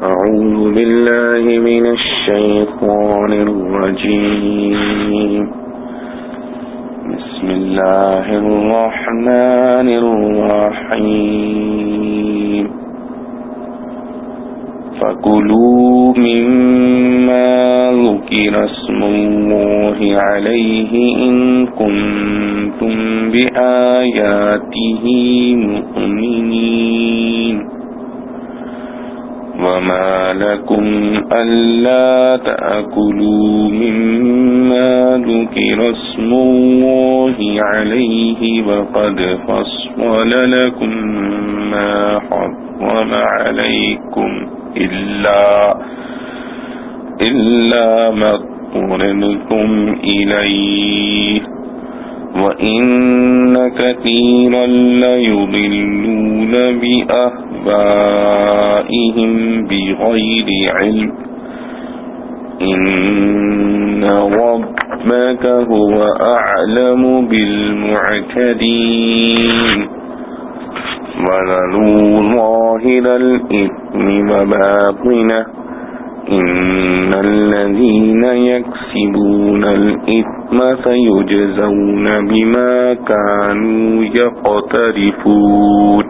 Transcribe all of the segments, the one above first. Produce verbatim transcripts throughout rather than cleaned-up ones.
أعوذ بالله من الشيطان الرجيم بسم الله الرحمن الرحيم فكلوا مما ذكر اسم الله عليه إن كنتم بآياته مؤمنين وما لكم ألا تأكلوا مما ذكر اسم الله عليه وقد فصل لكم ما حرم عليكم إلا إلا ما اضطررتم إليه وَإِنَّ كَثِيرًا لَيُضِلُّونَ بِأَهْوَائِهِمْ بِغَيْرِ عِلْمٍ إِنَّ رَبَّكَ هُوَ أَعْلَمُ بِالْمُعْتَدِينَ وَذَرُوا ظَاهِرَ الْإِثْمِ وَبَاطِنَهُ إن الذين يكسبون الإثم سيجزون بما كانوا يقترفون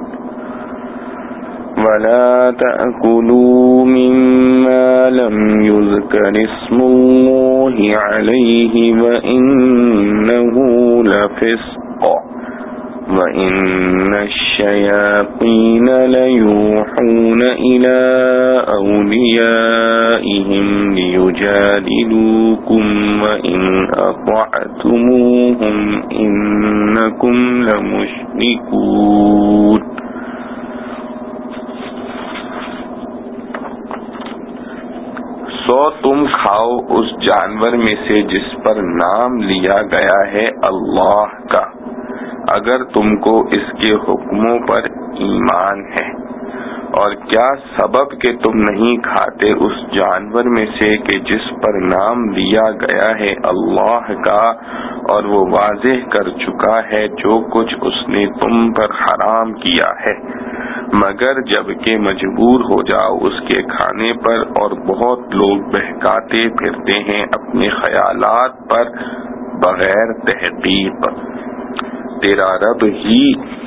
ولا تأكلوا مما لم يذكر اسم الله عليه وإنه لفسق وَإِنَّ الشَّيَاطِينَ لَيُوحُونَ إِلَى أَوْلِيَائِهِمْ لِيُجَادِلُوكُمْ وَإِنْ أَطَعْتُمُوهُمْ إِنَّكُمْ لَمُشْرِكُونَ. سو تم کھاؤ اس جانور میں سے جس پر نام لیا گیا ہے اللہ کا، اگر تم کو اس کے حکموں پر ایمان ہے، اور کیا سبب کہ تم نہیں کھاتے اس جانور میں سے کہ جس پر نام لیا گیا ہے اللہ کا، اور وہ واضح کر چکا ہے جو کچھ اس نے تم پر حرام کیا ہے، مگر جب کہ مجبور ہو جاؤ اس کے کھانے پر، اور بہت لوگ بہکاتے پھرتے ہیں اپنے خیالات پر بغیر تحقیق. تیرا رب ہی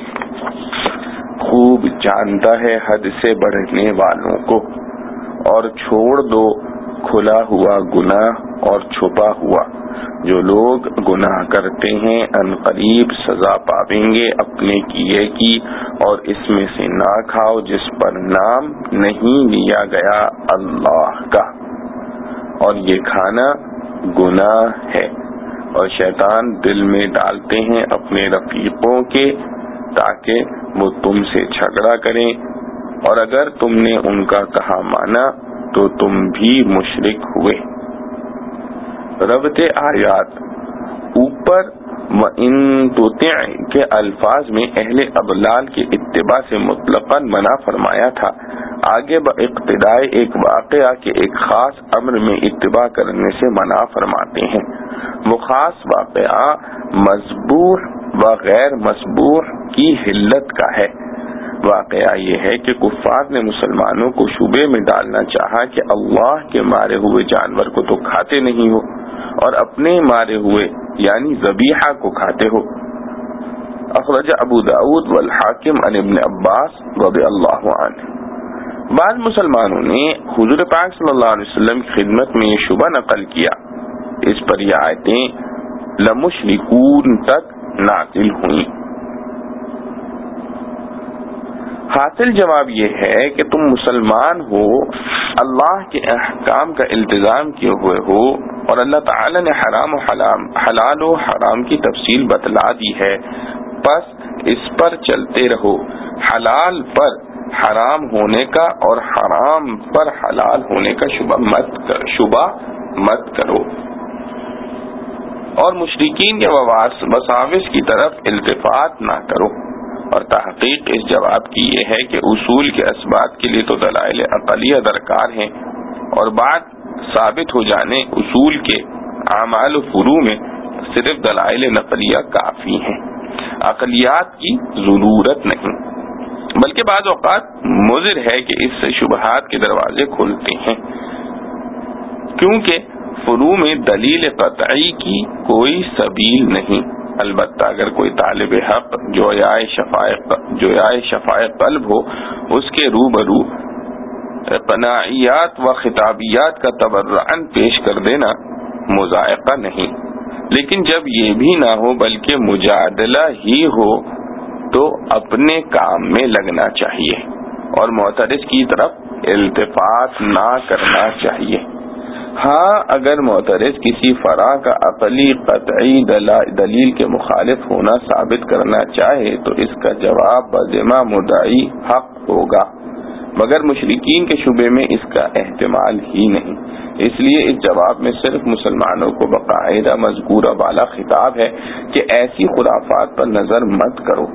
خوب جانتا ہے حد سے بڑھنے والوں کو، اور چھوڑ دو کھلا ہوا گناہ اور چھپا ہوا. جو لوگ گناہ کرتے ہیں ان قریب سزا پائیں گے اپنے کیے کی، اور اس میں سے نہ کھاؤ جس پر نام نہیں لیا گیا اللہ کا، اور یہ کھانا گناہ ہے. اور شیطان دل میں ڈالتے ہیں اپنے رفیقوں کے تاکہ وہ تم سے جھگڑا کریں، اور اگر تم نے ان کا کہا مانا تو تم بھی مشرک ہوئے. ربط آیات اوپر وَإِن تُطِعْ کے الفاظ میں اہل ابلال کے اتباع سے مطلقاً منع فرمایا تھا. آگے با اقتداء ایک واقعہ کے ایک خاص امر میں اتباع کرنے سے منع فرماتے ہیں. وہ خاص واقعہ مذبوح و غیر مذبوح کی حلت کا ہے. واقعہ یہ ہے کہ کفار نے مسلمانوں کو شبے میں ڈالنا چاہا کہ اللہ کے مارے ہوئے جانور کو تو کھاتے نہیں ہو، اور اپنے مارے ہوئے یعنی ذبیحہ کو کھاتے ہو. اخرج ابو داود والحاکم عن ابن عباس رضی اللہ عنہ. بعض مسلمانوں نے حضور پاک صلی اللہ علیہ وسلم کی خدمت میں یہ شبہ نقل کیا. اس پر یہ آیتیں لمشرکون تک نازل ہوئیں. حاصل جواب یہ ہے کہ تم مسلمان ہو، اللہ کے احکام کا التزام کیے ہوئے ہو، اور اللہ تعالی نے حرام و حلال حلال و حرام کی تفصیل بتلا دی ہے، پس اس پر چلتے رہو. حلال پر حرام ہونے کا اور حرام پر حلال ہونے کا شبہ مت کر شبہ مت کرو، اور مشرکین کے وساوس کی طرف التفات نہ کرو. اور تحقیق اس جواب کی یہ ہے کہ اصول کے اثبات کے لیے تو دلائل عقلیہ درکار ہیں، اور بعد ثابت ہو جانے اصول کے اعمال و فروع میں صرف دلائل نقلیہ کافی ہیں، عقلیات کی ضرورت نہیں. بلکہ بعض اوقات مضر ہے کہ اس سے شبہات کے دروازے کھلتے ہیں، کیونکہ فروع میں دلیل قطعی کی کوئی سبیل نہیں۔ البتہ اگر کوئی طالب حق جویائے شفائق جویائے شفائق قلب ہو، اس کے روبرو قناعیات و خطابیات کا تبرعاً پیش کر دینا مذائقہ نہیں، لیکن جب یہ بھی نہ ہو بلکہ مجادلہ ہی ہو تو اپنے کام میں لگنا چاہیے اور معترض کی طرف التفات نہ کرنا چاہیے۔ ہاں اگر معترض کسی فرع کا عقلی قطعی دلیل کے مخالف ہونا ثابت کرنا چاہے تو اس کا جواب بذمہ مدعی حق ہوگا، مگر مشرکین کے شبے میں اس کا احتمال ہی نہیں۔ اس لیے اس جواب میں صرف مسلمانوں کو باقاعدہ مذکورہ والا خطاب ہے کہ ایسی خرافات پر نظر مت کرو،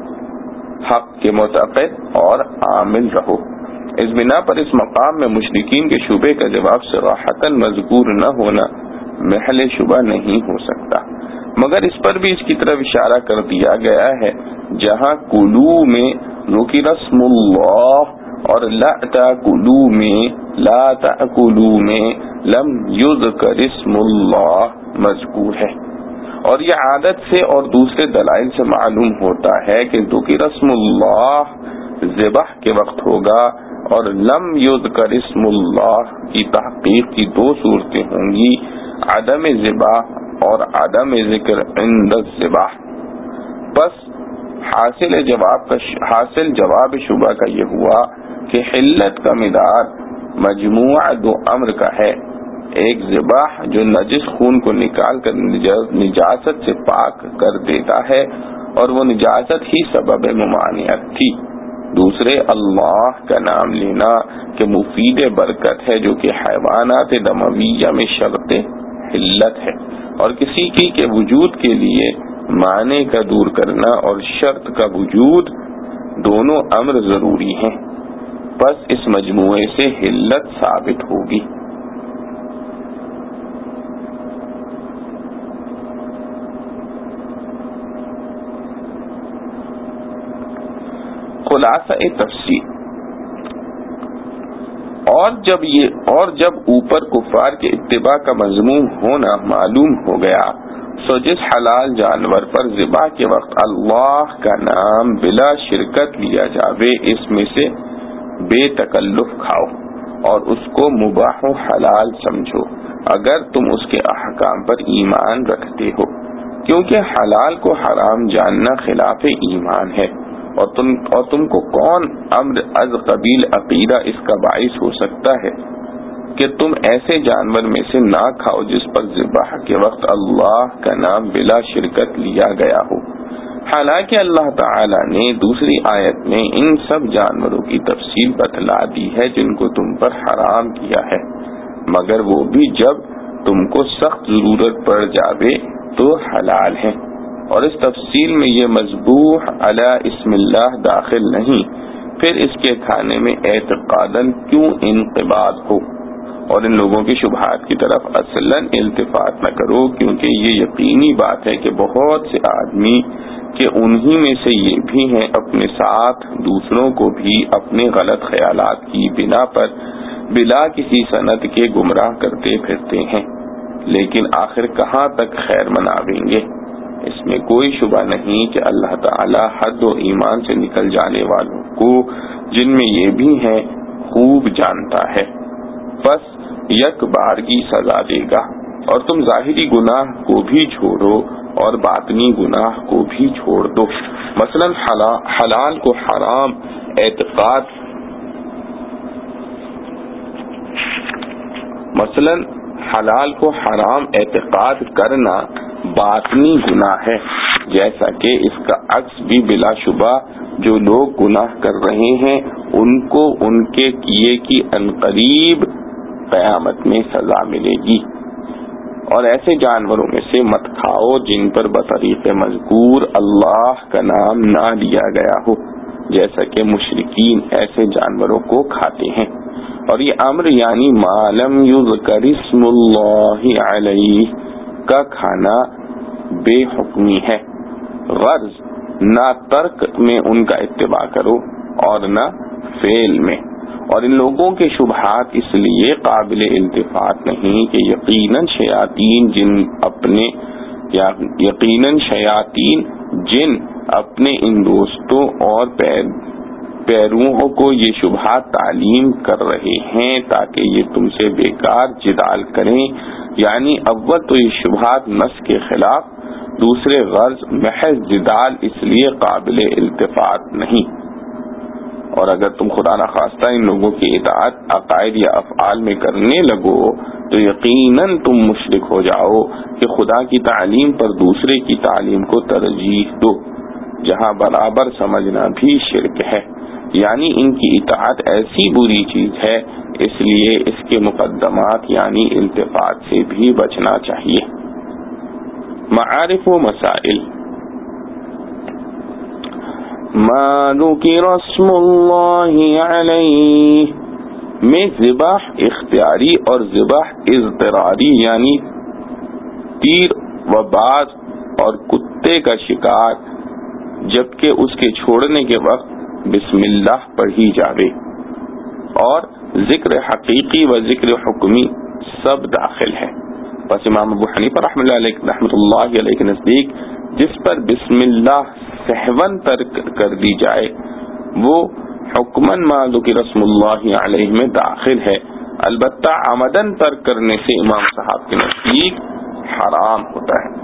حق کے معتقد اور عامل رہو۔ اس بنا پر اس مقام میں مشرکین کے شبے کا جواب صراحتاً مذکور نہ ہونا محل شبہ نہیں ہو سکتا، مگر اس پر بھی اس کی طرف اشارہ کر دیا گیا ہے جہاں کلو میں ذکر اسم اللہ اور لا تاکلو میں لا تاکلو میں لم یذکر اسم اللہ مذکور ہے، اور یہ عادت سے اور دوسرے دلائل سے معلوم ہوتا ہے کہ ذکر اسم اللہ ذبح کے وقت ہوگا اور لم یذکر اسم اللہ کی تحقیق کی دو صورتیں ہوں گی، عدم ذبح اور عدم ذکر عند الذبح۔ بس حاصل جواب کا حاصل جواب شبہ کا یہ ہوا کہ حلت کا مدار مجموعہ دو امر کا ہے، ایک ذبح جو نجس خون کو نکال کر نجاست سے پاک کر دیتا ہے اور وہ نجاست ہی سبب ممانعت تھی، دوسرے اللہ کا نام لینا کہ مفید برکت ہے جو کہ حیوانات دمویہ میں شرط حلت ہے، اور کسی کی کے وجود کے لیے معنی کا دور کرنا اور شرط کا وجود دونوں امر ضروری ہیں، بس اس مجموعے سے حلت ثابت ہوگی۔ خلاصہ تفسیر، اور جب یہ اور جب اوپر کفار کے اتباع کا مضمون ہونا معلوم ہو گیا سو جس حلال جانور پر ذبح کے وقت اللہ کا نام بلا شرکت لیا جاوے اس میں سے بے تکلف کھاؤ اور اس کو مباح و حلال سمجھو اگر تم اس کے احکام پر ایمان رکھتے ہو، کیونکہ حلال کو حرام جاننا خلاف ایمان ہے، اور تم اور تم کو کون امر از قبیل عقیدہ اس کا باعث ہو سکتا ہے کہ تم ایسے جانور میں سے نہ کھاؤ جس پر ذبح کے وقت اللہ کا نام بلا شرکت لیا گیا ہو، حالانکہ اللہ تعالی نے دوسری آیت میں ان سب جانوروں کی تفصیل بتلا دی ہے جن کو تم پر حرام کیا ہے، مگر وہ بھی جب تم کو سخت ضرورت پڑ جاوے تو حلال ہیں، اور اس تفصیل میں یہ مذبوح علی اسم اللہ داخل نہیں، پھر اس کے کھانے میں اعتقاداً کیوں انقباض ہو، اور ان لوگوں کی شبہات کی طرف اصلاً التفات نہ کرو، کیونکہ یہ یقینی بات ہے کہ بہت سے آدمی کہ انہی میں سے یہ بھی ہیں اپنے ساتھ دوسروں کو بھی اپنے غلط خیالات کی بنا پر بلا کسی سند کے گمراہ کرتے پھرتے ہیں، لیکن آخر کہاں تک خیر مناویں گے؟ اس میں کوئی شبہ نہیں کہ اللہ تعالی حد و ایمان سے نکل جانے والوں کو جن میں یہ بھی ہیں خوب جانتا ہے، بس یک بار کی سزا دے گا، اور تم ظاہری گناہ کو بھی چھوڑو اور باطنی گناہ کو بھی چھوڑ دو، مثلا حلال کو حرام اعتقاد مثلا حلال کو حرام اعتقاد کرنا باطنی گناہ ہے، جیسا کہ اس کا عکس بھی بلا شبہ جو لوگ گناہ کر رہے ہیں ان کو ان کے کیے کی عنقریب قیامت میں سزا ملے گی، اور ایسے جانوروں میں سے مت کھاؤ جن پر بطریق مذکور اللہ کا نام نہ لیا گیا ہو، جیسا کہ مشرکین ایسے جانوروں کو کھاتے ہیں، اور یہ امر یعنی ما لم یذکر اسم اللہ علیہ کا کھانا بے حکمی ہے، غرض نہ ترک میں ان کا اتباع کرو اور نہ فعل میں. اور ان لوگوں کے شبہات اس لیے قابل التفات نہیں کہ یقیناً شیاطین جن اپنے یا یقیناً شیاطین جن اپنے ان دوستوں اور پیروؤں کو یہ شبہات تعلیم کر رہے ہیں تاکہ یہ تم سے بیکار جدال کریں. یعنی اول تو یہ شبہات نص کے خلاف، دوسرے غرض محض جدال اس لیے قابل التفات نہیں. اور اگر تم خدا نخواستہ ان لوگوں کی اطاعت عقائد یا افعال میں کرنے لگو تو یقیناً تم مشرک ہو جاؤ کہ خدا کی تعلیم پر دوسرے کی تعلیم کو ترجیح دو، جہاں برابر سمجھنا بھی شرک ہے. یعنی ان کی اطاعت ایسی بری چیز ہے، اس لیے اس کے مقدمات یعنی التفات سے بھی بچنا چاہیے. معارف و مسائل. ما ذکر اسم اللہ علیہ میں ذبح اختیاری اور ذبح اضطراری یعنی تیر و باز اور کتے کا شکار جبکہ اس کے چھوڑنے کے وقت بسم اللہ پڑھی جاوے، اور ذکر حقیقی و ذکر حکمی سب داخل ہے. بس امام ابو حنیفہ رحمۃ اللہ علیہ کے نزدیک جس پر بسم اللہ سہون ترک کر دی جائے وہ حکماً ما ذکر اسم اللہ علیہ میں داخل ہے، البتہ عمدن ترک کرنے سے امام صاحب کے نزدیک حرام ہوتا ہے.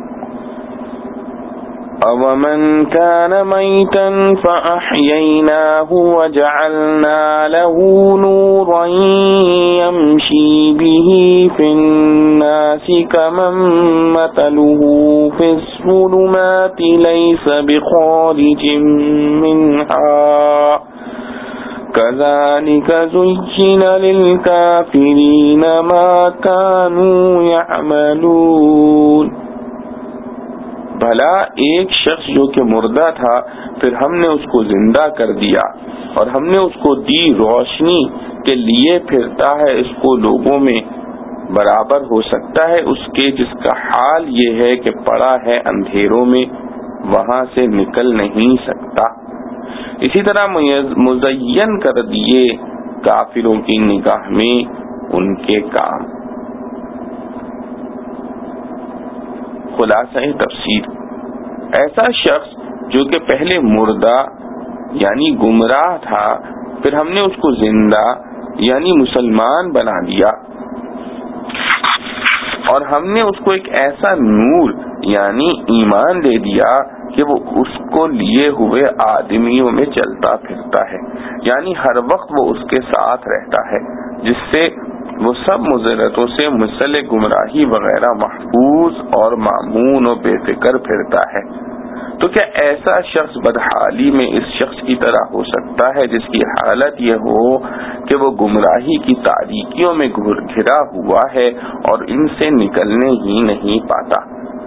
أَوَمَنْ كَانَ مَيْتًا فَأَحْيَيْنَاهُ وَجَعَلْنَا لَهُ نُورًا يَمْشِي بِهِ فِي النَّاسِ كَمَنْ مَثَلُهُ فِي الظُّلُمَاتِ لَيْسَ بِخَارِجٍ مِنْهَا كَذَلِكَ زُيِّنَ لِلْكَافِرِينَ مَا كَانُوا يَعْمَلُونَ. بھلا ایک شخص جو کہ مردہ تھا پھر ہم نے اس کو زندہ کر دیا اور ہم نے اس کو دی روشنی کے لیے پھرتا ہے اس کو لوگوں میں برابر ہو سکتا ہے اس کے جس کا حال یہ ہے کہ پڑا ہے اندھیروں میں وہاں سے نکل نہیں سکتا. اسی طرح مزین کر دیے کافروں کی نگاہ میں ان کے کام. خلاصہ تفسیر. ایسا شخص جو کہ پہلے مردہ یعنی گمراہ تھا پھر ہم نے اس کو زندہ یعنی مسلمان بنا دیا اور ہم نے اس کو ایک ایسا نور یعنی ایمان دے دیا کہ وہ اس کو لیے ہوئے آدمیوں میں چلتا پھرتا ہے، یعنی ہر وقت وہ اس کے ساتھ رہتا ہے جس سے وہ سب مضرتوں سے مثل گمراہی وغیرہ محفوظ اور مامون و بے فکر پھرتا ہے. تو کیا ایسا شخص بدحالی میں اس شخص کی طرح ہو سکتا ہے جس کی حالت یہ ہو کہ وہ گمراہی کی تاریکیوں میں گھرا ہوا ہے اور ان سے نکلنے ہی نہیں پاتا؟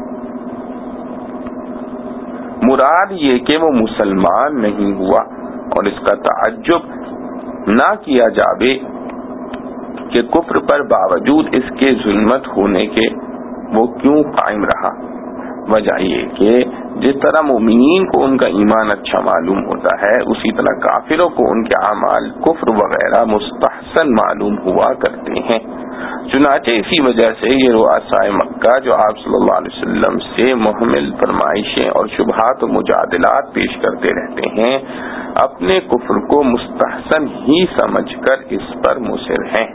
مراد یہ کہ وہ مسلمان نہیں ہوا اور اس کا تعجب نہ کیا جاوے کہ کفر پر باوجود اس کے ظلمت ہونے کے وہ کیوں قائم رہا. وجہ یہ کہ جس طرح مومنین کو ان کا ایمان اچھا معلوم ہوتا ہے اسی طرح کافروں کو ان کے اعمال کفر وغیرہ مستحسن معلوم ہوا کرتے ہیں. چنانچہ اسی وجہ سے یہ رؤسائے مکہ جو آپ صلی اللہ علیہ وسلم سے محمل فرمائشیں اور شبہات و مجادلات پیش کرتے رہتے ہیں اپنے کفر کو مستحسن ہی سمجھ کر اس پر مصر ہیں.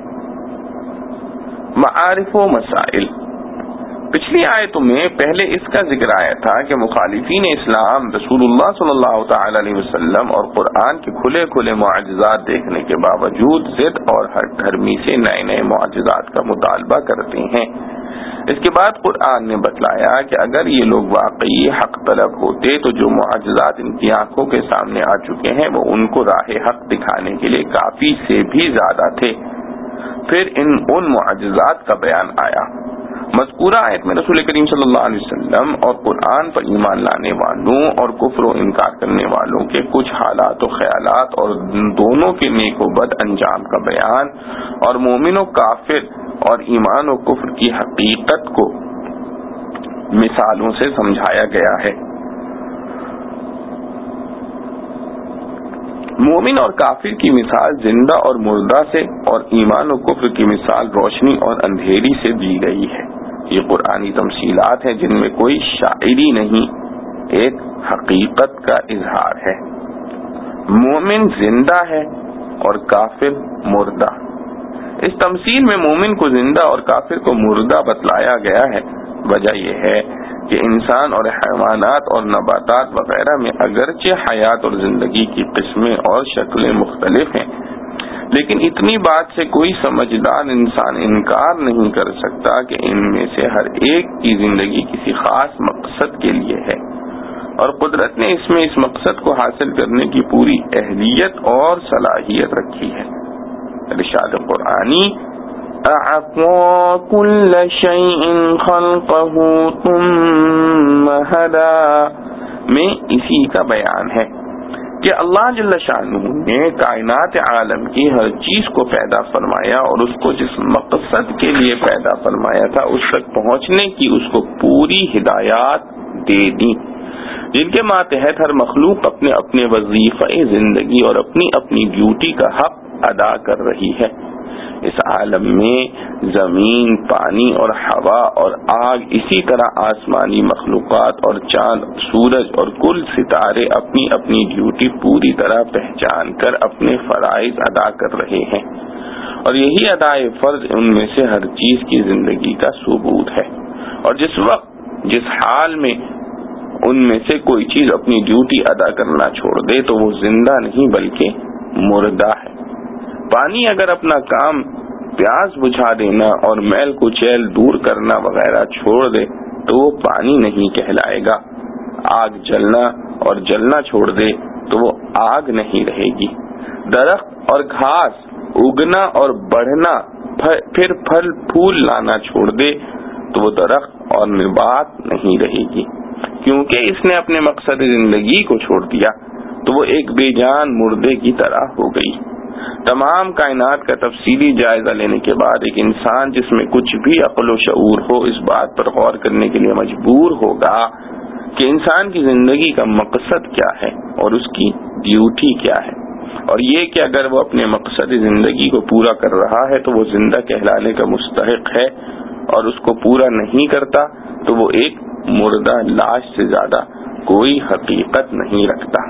معارف و مسائل. پچھلی آیتوں میں پہلے اس کا ذکر آیا تھا کہ مخالفین اسلام رسول اللہ صلی اللہ تعالی علیہ وسلم اور قرآن کے کھلے کھلے معجزات دیکھنے کے باوجود ضد اور ہٹ دھرمی سے نئے نئے معجزات کا مطالبہ کرتے ہیں. اس کے بعد قرآن نے بتلایا کہ اگر یہ لوگ واقعی حق طلب ہوتے تو جو معجزات ان کی آنکھوں کے سامنے آ چکے ہیں وہ ان کو راہ حق دکھانے کے لیے کافی سے بھی زیادہ تھے. پھر ان ان معجزات کا بیان آیا. مذکورہ آیت میں رسول کریم صلی اللہ علیہ وسلم اور قرآن پر ایمان لانے والوں اور کفر و انکار کرنے والوں کے کچھ حالات و خیالات اور دونوں کے نیک و بد انجام کا بیان اور مومن و کافر اور ایمان و کفر کی حقیقت کو مثالوں سے سمجھایا گیا ہے. مومن اور کافر کی مثال زندہ اور مردہ سے اور ایمان و کفر کی مثال روشنی اور اندھیری سے دی گئی ہے۔ یہ قرآنی تمثیلات ہیں جن میں کوئی شاعری نہیں، ایک حقیقت کا اظہار ہے۔ مومن زندہ ہے اور کافر مردہ۔ اس تمثیل میں مومن کو زندہ اور کافر کو مردہ بتلایا گیا ہے۔ وجہ یہ ہے کہ انسان اور حیوانات اور نباتات وغیرہ میں اگرچہ حیات اور زندگی کی قسمیں اور شکلیں مختلف ہیں، لیکن اتنی بات سے کوئی سمجھدار انسان انکار نہیں کر سکتا کہ ان میں سے ہر ایک کی زندگی کسی خاص مقصد کے لیے ہے، اور قدرت نے اس میں اس مقصد کو حاصل کرنے کی پوری اہلیت اور صلاحیت رکھی ہے۔ ارشاد قرآنی اعطى كل شيء خلقه ثم هدى میں اسی کا بیان ہے کہ اللہ جل شانہ نے کائنات عالم کی ہر چیز کو پیدا فرمایا اور اس کو جس مقصد کے لیے پیدا فرمایا تھا اس تک پہنچنے کی اس کو پوری ہدایات دے دی، جن کے ماتحت ہر مخلوق اپنے اپنے وظیفہ زندگی اور اپنی اپنی ڈیوٹی کا حق ادا کر رہی ہے۔ اس عالم میں زمین، پانی اور ہوا اور آگ، اسی طرح آسمانی مخلوقات اور چاند، سورج اور کل ستارے اپنی اپنی ڈیوٹی پوری طرح پہچان کر اپنے فرائض ادا کر رہے ہیں، اور یہی ادائے فرض ان میں سے ہر چیز کی زندگی کا ثبوت ہے۔ اور جس وقت جس حال میں ان میں سے کوئی چیز اپنی ڈیوٹی ادا کرنا چھوڑ دے تو وہ زندہ نہیں بلکہ مردہ ہے۔ پانی اگر اپنا کام پیاس بجھا دینا اور میل کچیل دور کرنا وغیرہ چھوڑ دے تو وہ پانی نہیں کہلائے گا۔ آگ جلنا اور جلنا چھوڑ دے تو وہ آگ نہیں رہے گی۔ درخت اور گھاس اگنا اور بڑھنا پھر پھل پھول لانا چھوڑ دے تو وہ درخت اور نبات نہیں رہے گی، کیونکہ اس نے اپنے مقصد زندگی کو چھوڑ دیا تو وہ ایک بے جان مردے کی طرح ہو گئی۔ تمام کائنات کا تفصیلی جائزہ لینے کے بعد ایک انسان جس میں کچھ بھی عقل و شعور ہو اس بات پر غور کرنے کے لیے مجبور ہوگا کہ انسان کی زندگی کا مقصد کیا ہے اور اس کی ڈیوٹی کیا ہے، اور یہ کہ اگر وہ اپنے مقصد زندگی کو پورا کر رہا ہے تو وہ زندہ کہلانے کا مستحق ہے، اور اس کو پورا نہیں کرتا تو وہ ایک مردہ لاش سے زیادہ کوئی حقیقت نہیں رکھتا۔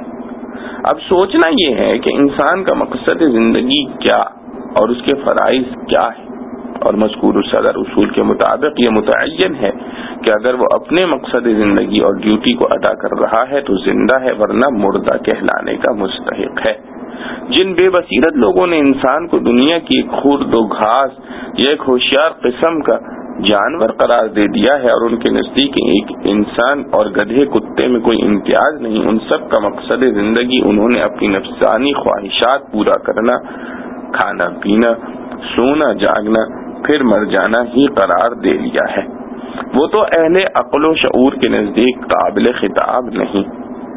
اب سوچنا یہ ہے کہ انسان کا مقصد زندگی کیا اور اس کے فرائض کیا ہے، اور مذکور صدر اصول کے مطابق یہ متعین ہے کہ اگر وہ اپنے مقصد زندگی اور ڈیوٹی کو ادا کر رہا ہے تو زندہ ہے، ورنہ مردہ کہلانے کا مستحق ہے۔ جن بے بصیرت لوگوں نے انسان کو دنیا کی ایک خرد و گھاس یا ایک ہوشیار قسم کا جانور قرار دے دیا ہے اور ان کے نزدیک ایک انسان اور گدھے کتے میں کوئی امتیاز نہیں، ان سب کا مقصد زندگی انہوں نے اپنی نفسانی خواہشات پورا کرنا، کھانا پینا، سونا جاگنا، پھر مر جانا ہی قرار دے لیا ہے۔ وہ تو اہل عقل و شعور کے نزدیک قابل خطاب نہیں۔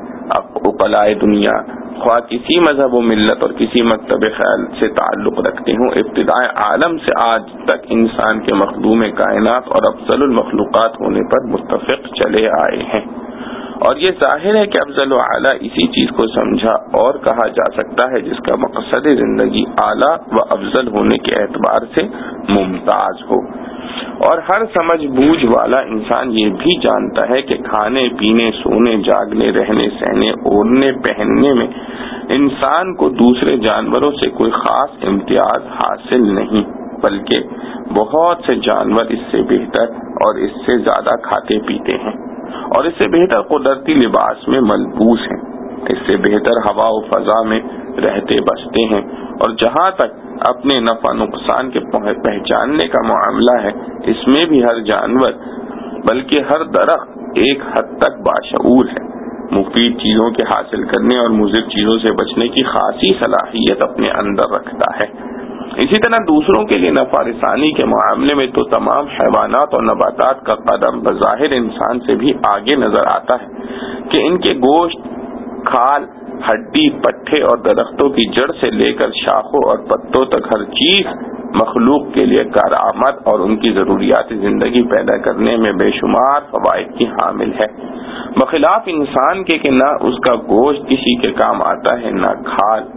عقلائے دنیا خواہ کسی مذہب و ملت اور کسی مکتب خیال سے تعلق رکھتے ہوں، ابتداء عالم سے آج تک انسان کے مخدوم کائنات اور افضل المخلوقات ہونے پر متفق چلے آئے ہیں، اور یہ ظاہر ہے کہ افضل و اعلیٰ اسی چیز کو سمجھا اور کہا جا سکتا ہے جس کا مقصد زندگی اعلیٰ و افضل ہونے کے اعتبار سے ممتاز ہو، اور ہر سمجھ بوجھ والا انسان یہ بھی جانتا ہے کہ کھانے پینے، سونے جاگنے، رہنے سہنے، اوڑھنے پہننے میں انسان کو دوسرے جانوروں سے کوئی خاص امتیاز حاصل نہیں، بلکہ بہت سے جانور اس سے بہتر اور اس سے زیادہ کھاتے پیتے ہیں، اور اس سے بہتر قدرتی لباس میں ملبوس ہیں، اس سے بہتر ہوا و فضا میں رہتے بستے ہیں، اور جہاں تک اپنے نفع نقصان کے پہچاننے کا معاملہ ہے اس میں بھی ہر جانور بلکہ ہر درخت ایک حد تک باشعور ہے، مفید چیزوں کے حاصل کرنے اور مضر چیزوں سے بچنے کی خاصی صلاحیت اپنے اندر رکھتا ہے۔ اسی طرح دوسروں کے لیے نفع رسانی کے معاملے میں تو تمام حیوانات اور نباتات کا قدم بظاہر انسان سے بھی آگے نظر آتا ہے کہ ان کے گوشت، کھال، ہڈی، پٹھے اور درختوں کی جڑ سے لے کر شاخوں اور پتوں تک ہر چیز مخلوق کے لیے کارآمد اور ان کی ضروریات زندگی پیدا کرنے میں بے شمار فوائد کی حامل ہے، بخلاف انسان کے کہ نہ اس کا گوشت کسی کے کام آتا ہے، نہ کھال،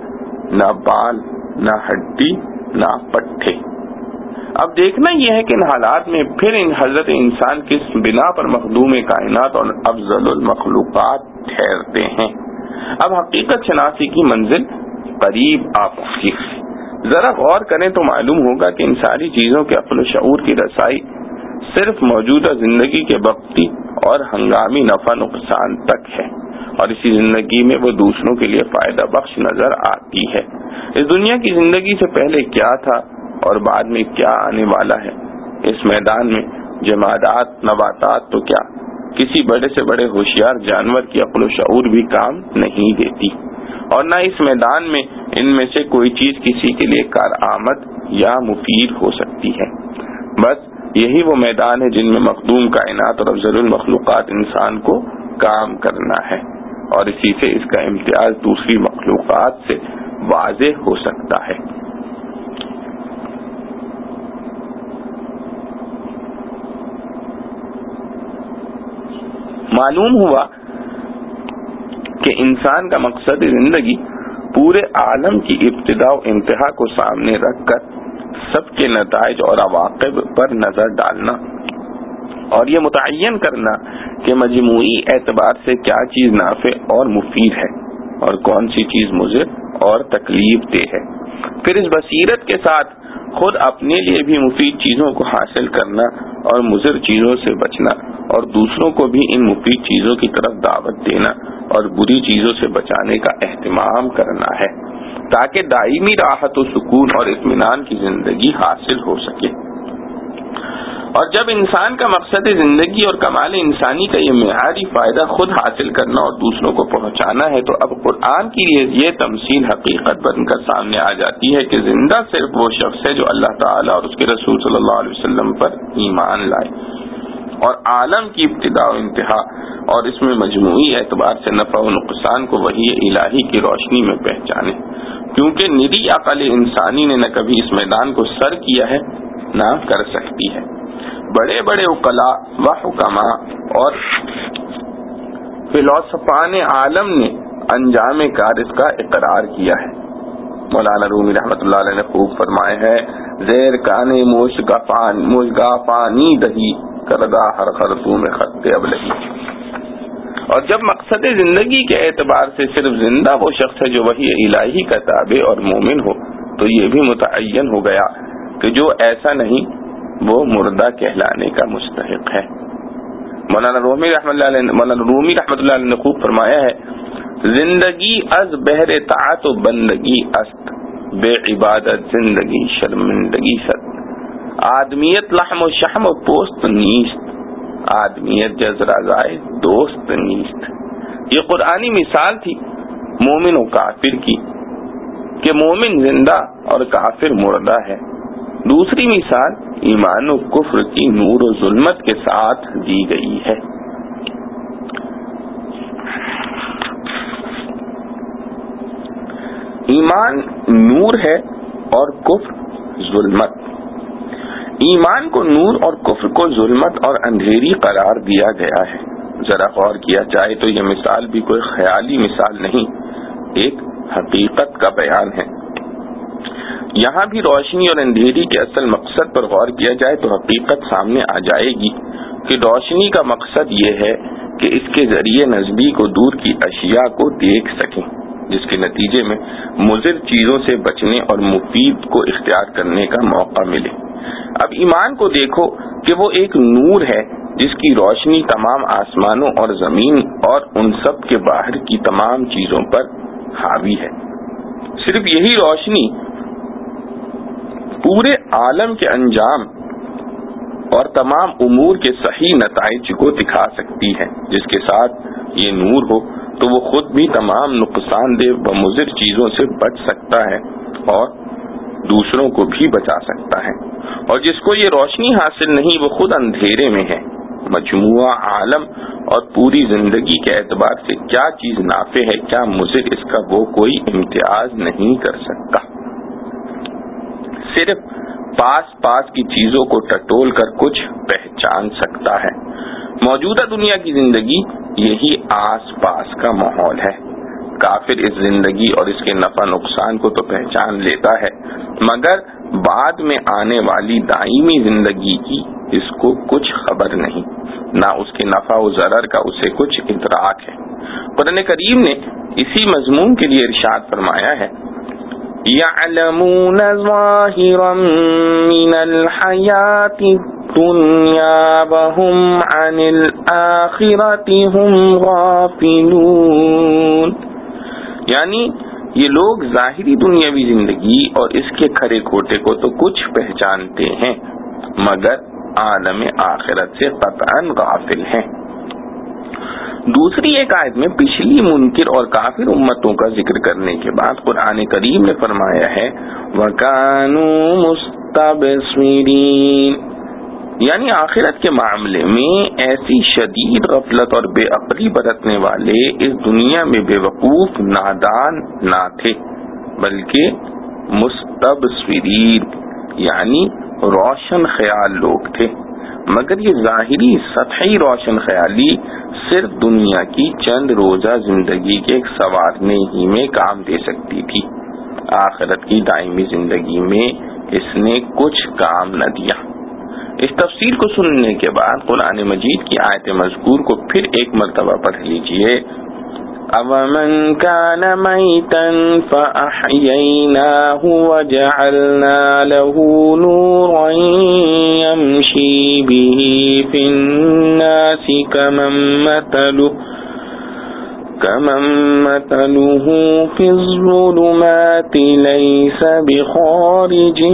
نہ بال، نہ ہڈی، نہ پٹھے۔ اب دیکھنا یہ ہے کہ ان حالات میں پھر ان حضرت انسان کس بنا پر مخدوم کائنات اور افضل المخلوقات ٹھہرتے ہیں۔ اب حقیقت شناسی کی منزل قریب آ پہنچی۔ ذرا غور کریں تو معلوم ہوگا کہ ان ساری چیزوں کے عقل و شعور کی رسائی صرف موجودہ زندگی کے وقتی اور ہنگامی نفع نقصان تک ہے، اور اسی زندگی میں وہ دوسروں کے لیے فائدہ بخش نظر آتی ہے۔ اس دنیا کی زندگی سے پہلے کیا تھا اور بعد میں کیا آنے والا ہے، اس میدان میں جمادات، نباتات تو کیا کسی بڑے سے بڑے ہوشیار جانور کی عقل و شعور بھی کام نہیں دیتی، اور نہ اس میدان میں ان میں سے کوئی چیز کسی کے لیے کارآمد یا مفید ہو سکتی ہے۔ بس یہی وہ میدان ہے جن میں مخدوم کائنات اور افضل المخلوقات انسان کو کام کرنا ہے، اور اسی سے اس کا امتیاز دوسری مخلوقات سے واضح ہو سکتا ہے۔ معلوم ہوا کہ انسان کا مقصد زندگی پورے عالم کی ابتدا و انتہا کو سامنے رکھ کر سب کے نتائج اور عواقب پر نظر ڈالنا، اور یہ متعین کرنا کہ مجموعی اعتبار سے کیا چیز نافع اور مفید ہے اور کون سی چیز مضر اور تکلیف دہ ہے۔ پھر اس بصیرت کے ساتھ خود اپنے لیے بھی مفید چیزوں کو حاصل کرنا اور مضر چیزوں سے بچنا، اور دوسروں کو بھی ان مفید چیزوں کی طرف دعوت دینا اور بری چیزوں سے بچانے کا اہتمام کرنا ہے، تاکہ دائمی راحت و سکون اور اطمینان کی زندگی حاصل ہو سکے۔ اور جب انسان کا مقصد زندگی اور کمال انسانی کا یہ معیاری فائدہ خود حاصل کرنا اور دوسروں کو پہنچانا ہے، تو اب قرآن کی یہ تمثیل حقیقت بن کر سامنے آ جاتی ہے کہ زندہ صرف وہ شخص ہے جو اللہ تعالیٰ اور اس کے رسول صلی اللہ علیہ وسلم پر ایمان لائے اور عالم کی ابتدا و انتہا اور اس میں مجموعی اعتبار سے نفع و نقصان کو وحی الہی کی روشنی میں پہچانے، کیونکہ نری عقل انسانی نے نہ کبھی اس میدان کو سر کیا ہے نہ کر سکتی ہے۔ بڑے بڑے عقلاء و حکماء اور فلسفان عالم نے انجام کار اس کا اقرار کیا ہے۔ مولانا رومی رحمۃ اللہ علیہ نے خوب فرمایا ہے، زیر کانے موشگا پانی دہی کردہ ہر خرطوں میں خط ابلہی۔ اور جب مقصد زندگی کے اعتبار سے صرف زندہ وہ شخص ہے جو وحی الہی کا تابع اور مومن ہو، تو یہ بھی متعین ہو گیا کہ جو ایسا نہیں وہ مردہ کہلانے کا مستحق ہے۔ مولانا رومی رحمۃ اللہ علیہ مولانا رومی رحمۃ اللہ علیہ نے خوب فرمایا ہے، زندگی از بہر طاعت و بندگی است، بے عبادت زندگی شرمندگی ست، آدمیت لحم و شحم و پوست نیست، آدمیت جزرا زائے دوست نیست۔ یہ قرآنی مثال تھی مومن و کافر کی کہ مومن زندہ اور کافر مردہ ہے۔ دوسری مثال ایمان و کفر کی نور و ظلمت کے ساتھ دی گئی ہے۔ ایمان نور ہے اور کفر ظلمت۔ ایمان کو نور اور کفر کو ظلمت اور اندھیری قرار دیا گیا ہے۔ ذرا غور کیا جائے تو یہ مثال بھی کوئی خیالی مثال نہیں، ایک حقیقت کا بیان ہے۔ یہاں بھی روشنی اور اندھیری کے اصل مقصد پر غور کیا جائے تو حقیقت سامنے آ جائے گی کہ روشنی کا مقصد یہ ہے کہ اس کے ذریعے نزدیک و دور کی اشیاء کو دیکھ سکیں، جس کے نتیجے میں مضر چیزوں سے بچنے اور مفید کو اختیار کرنے کا موقع ملے۔ اب ایمان کو دیکھو کہ وہ ایک نور ہے جس کی روشنی تمام آسمانوں اور زمین اور ان سب کے باہر کی تمام چیزوں پر حاوی ہے۔ صرف یہی روشنی پورے عالم کے انجام اور تمام امور کے صحیح نتائج کو دکھا سکتی ہے۔ جس کے ساتھ یہ نور ہو تو وہ خود بھی تمام نقصان دہ و مضر چیزوں سے بچ سکتا ہے اور دوسروں کو بھی بچا سکتا ہے، اور جس کو یہ روشنی حاصل نہیں وہ خود اندھیرے میں ہے۔ مجموعہ عالم اور پوری زندگی کے اعتبار سے کیا چیز نافع ہے کیا مضر، اس کا وہ کوئی امتیاز نہیں کر سکتا۔ صرف پاس پاس کی چیزوں کو ٹٹول کر کچھ پہچان سکتا ہے۔ موجودہ دنیا کی زندگی یہی آس پاس کا ماحول ہے۔ کافر اس زندگی اور اس کے نفع نقصان کو تو پہچان لیتا ہے، مگر بعد میں آنے والی دائمی زندگی کی اس کو کچھ خبر نہیں، نہ اس کے نفع و ضرر کا اسے کچھ ادراک ہے۔ قرآن کریم نے اسی مضمون کے لیے ارشاد فرمایا ہے، يَعْلَمُونَ ظَاهِرًا مِنَ الْحَيَاةِ الدُّنْيَا وَهُمْ عَنِ الْآخِرَةِ هُمْ غَافِلُونَ، یعنی یہ لوگ ظاہری دنیاوی زندگی اور اس کے کھرے کھوٹے کو تو کچھ پہچانتے ہیں، مگر عالم آخرت سے قطعاً غافل ہیں۔ دوسری ایک آیت میں پچھلی منکر اور کافر امتوں کا ذکر کرنے کے بعد قرآن کریم نے فرمایا ہے وَكَانُوا مُسْتَبْصِرِينَ، یعنی آخرت کے معاملے میں ایسی شدید غفلت اور بے عقلی برتنے والے اس دنیا میں بے وقوف نادان نہ تھے، بلکہ مستبصرین یعنی روشن خیال لوگ تھے، مگر یہ ظاہری سطحی روشن خیالی صرف دنیا کی چند روزہ زندگی کے ایک سنوارنے ہی میں کام دے سکتی تھی، آخرت کی دائمی زندگی میں اس نے کچھ کام نہ دیا۔ اس تفسیر کو سننے کے بعد قرآن مجید کی آیت مذکور کو پھر ایک مرتبہ پڑھ لیجئے، أَوَمَنْ كَانَ مَيْتًا فَأَحْيَيْنَاهُ وَجَعَلْنَا لَهُ نُورًا يَمْشِي بِهِ فِي النَّاسِ كَمَنْ مَثَلُهُ كَمَنْ مَثَلُهُ فِي الظُّلُمَاتِ لَيْسَ بِخَارِجٍ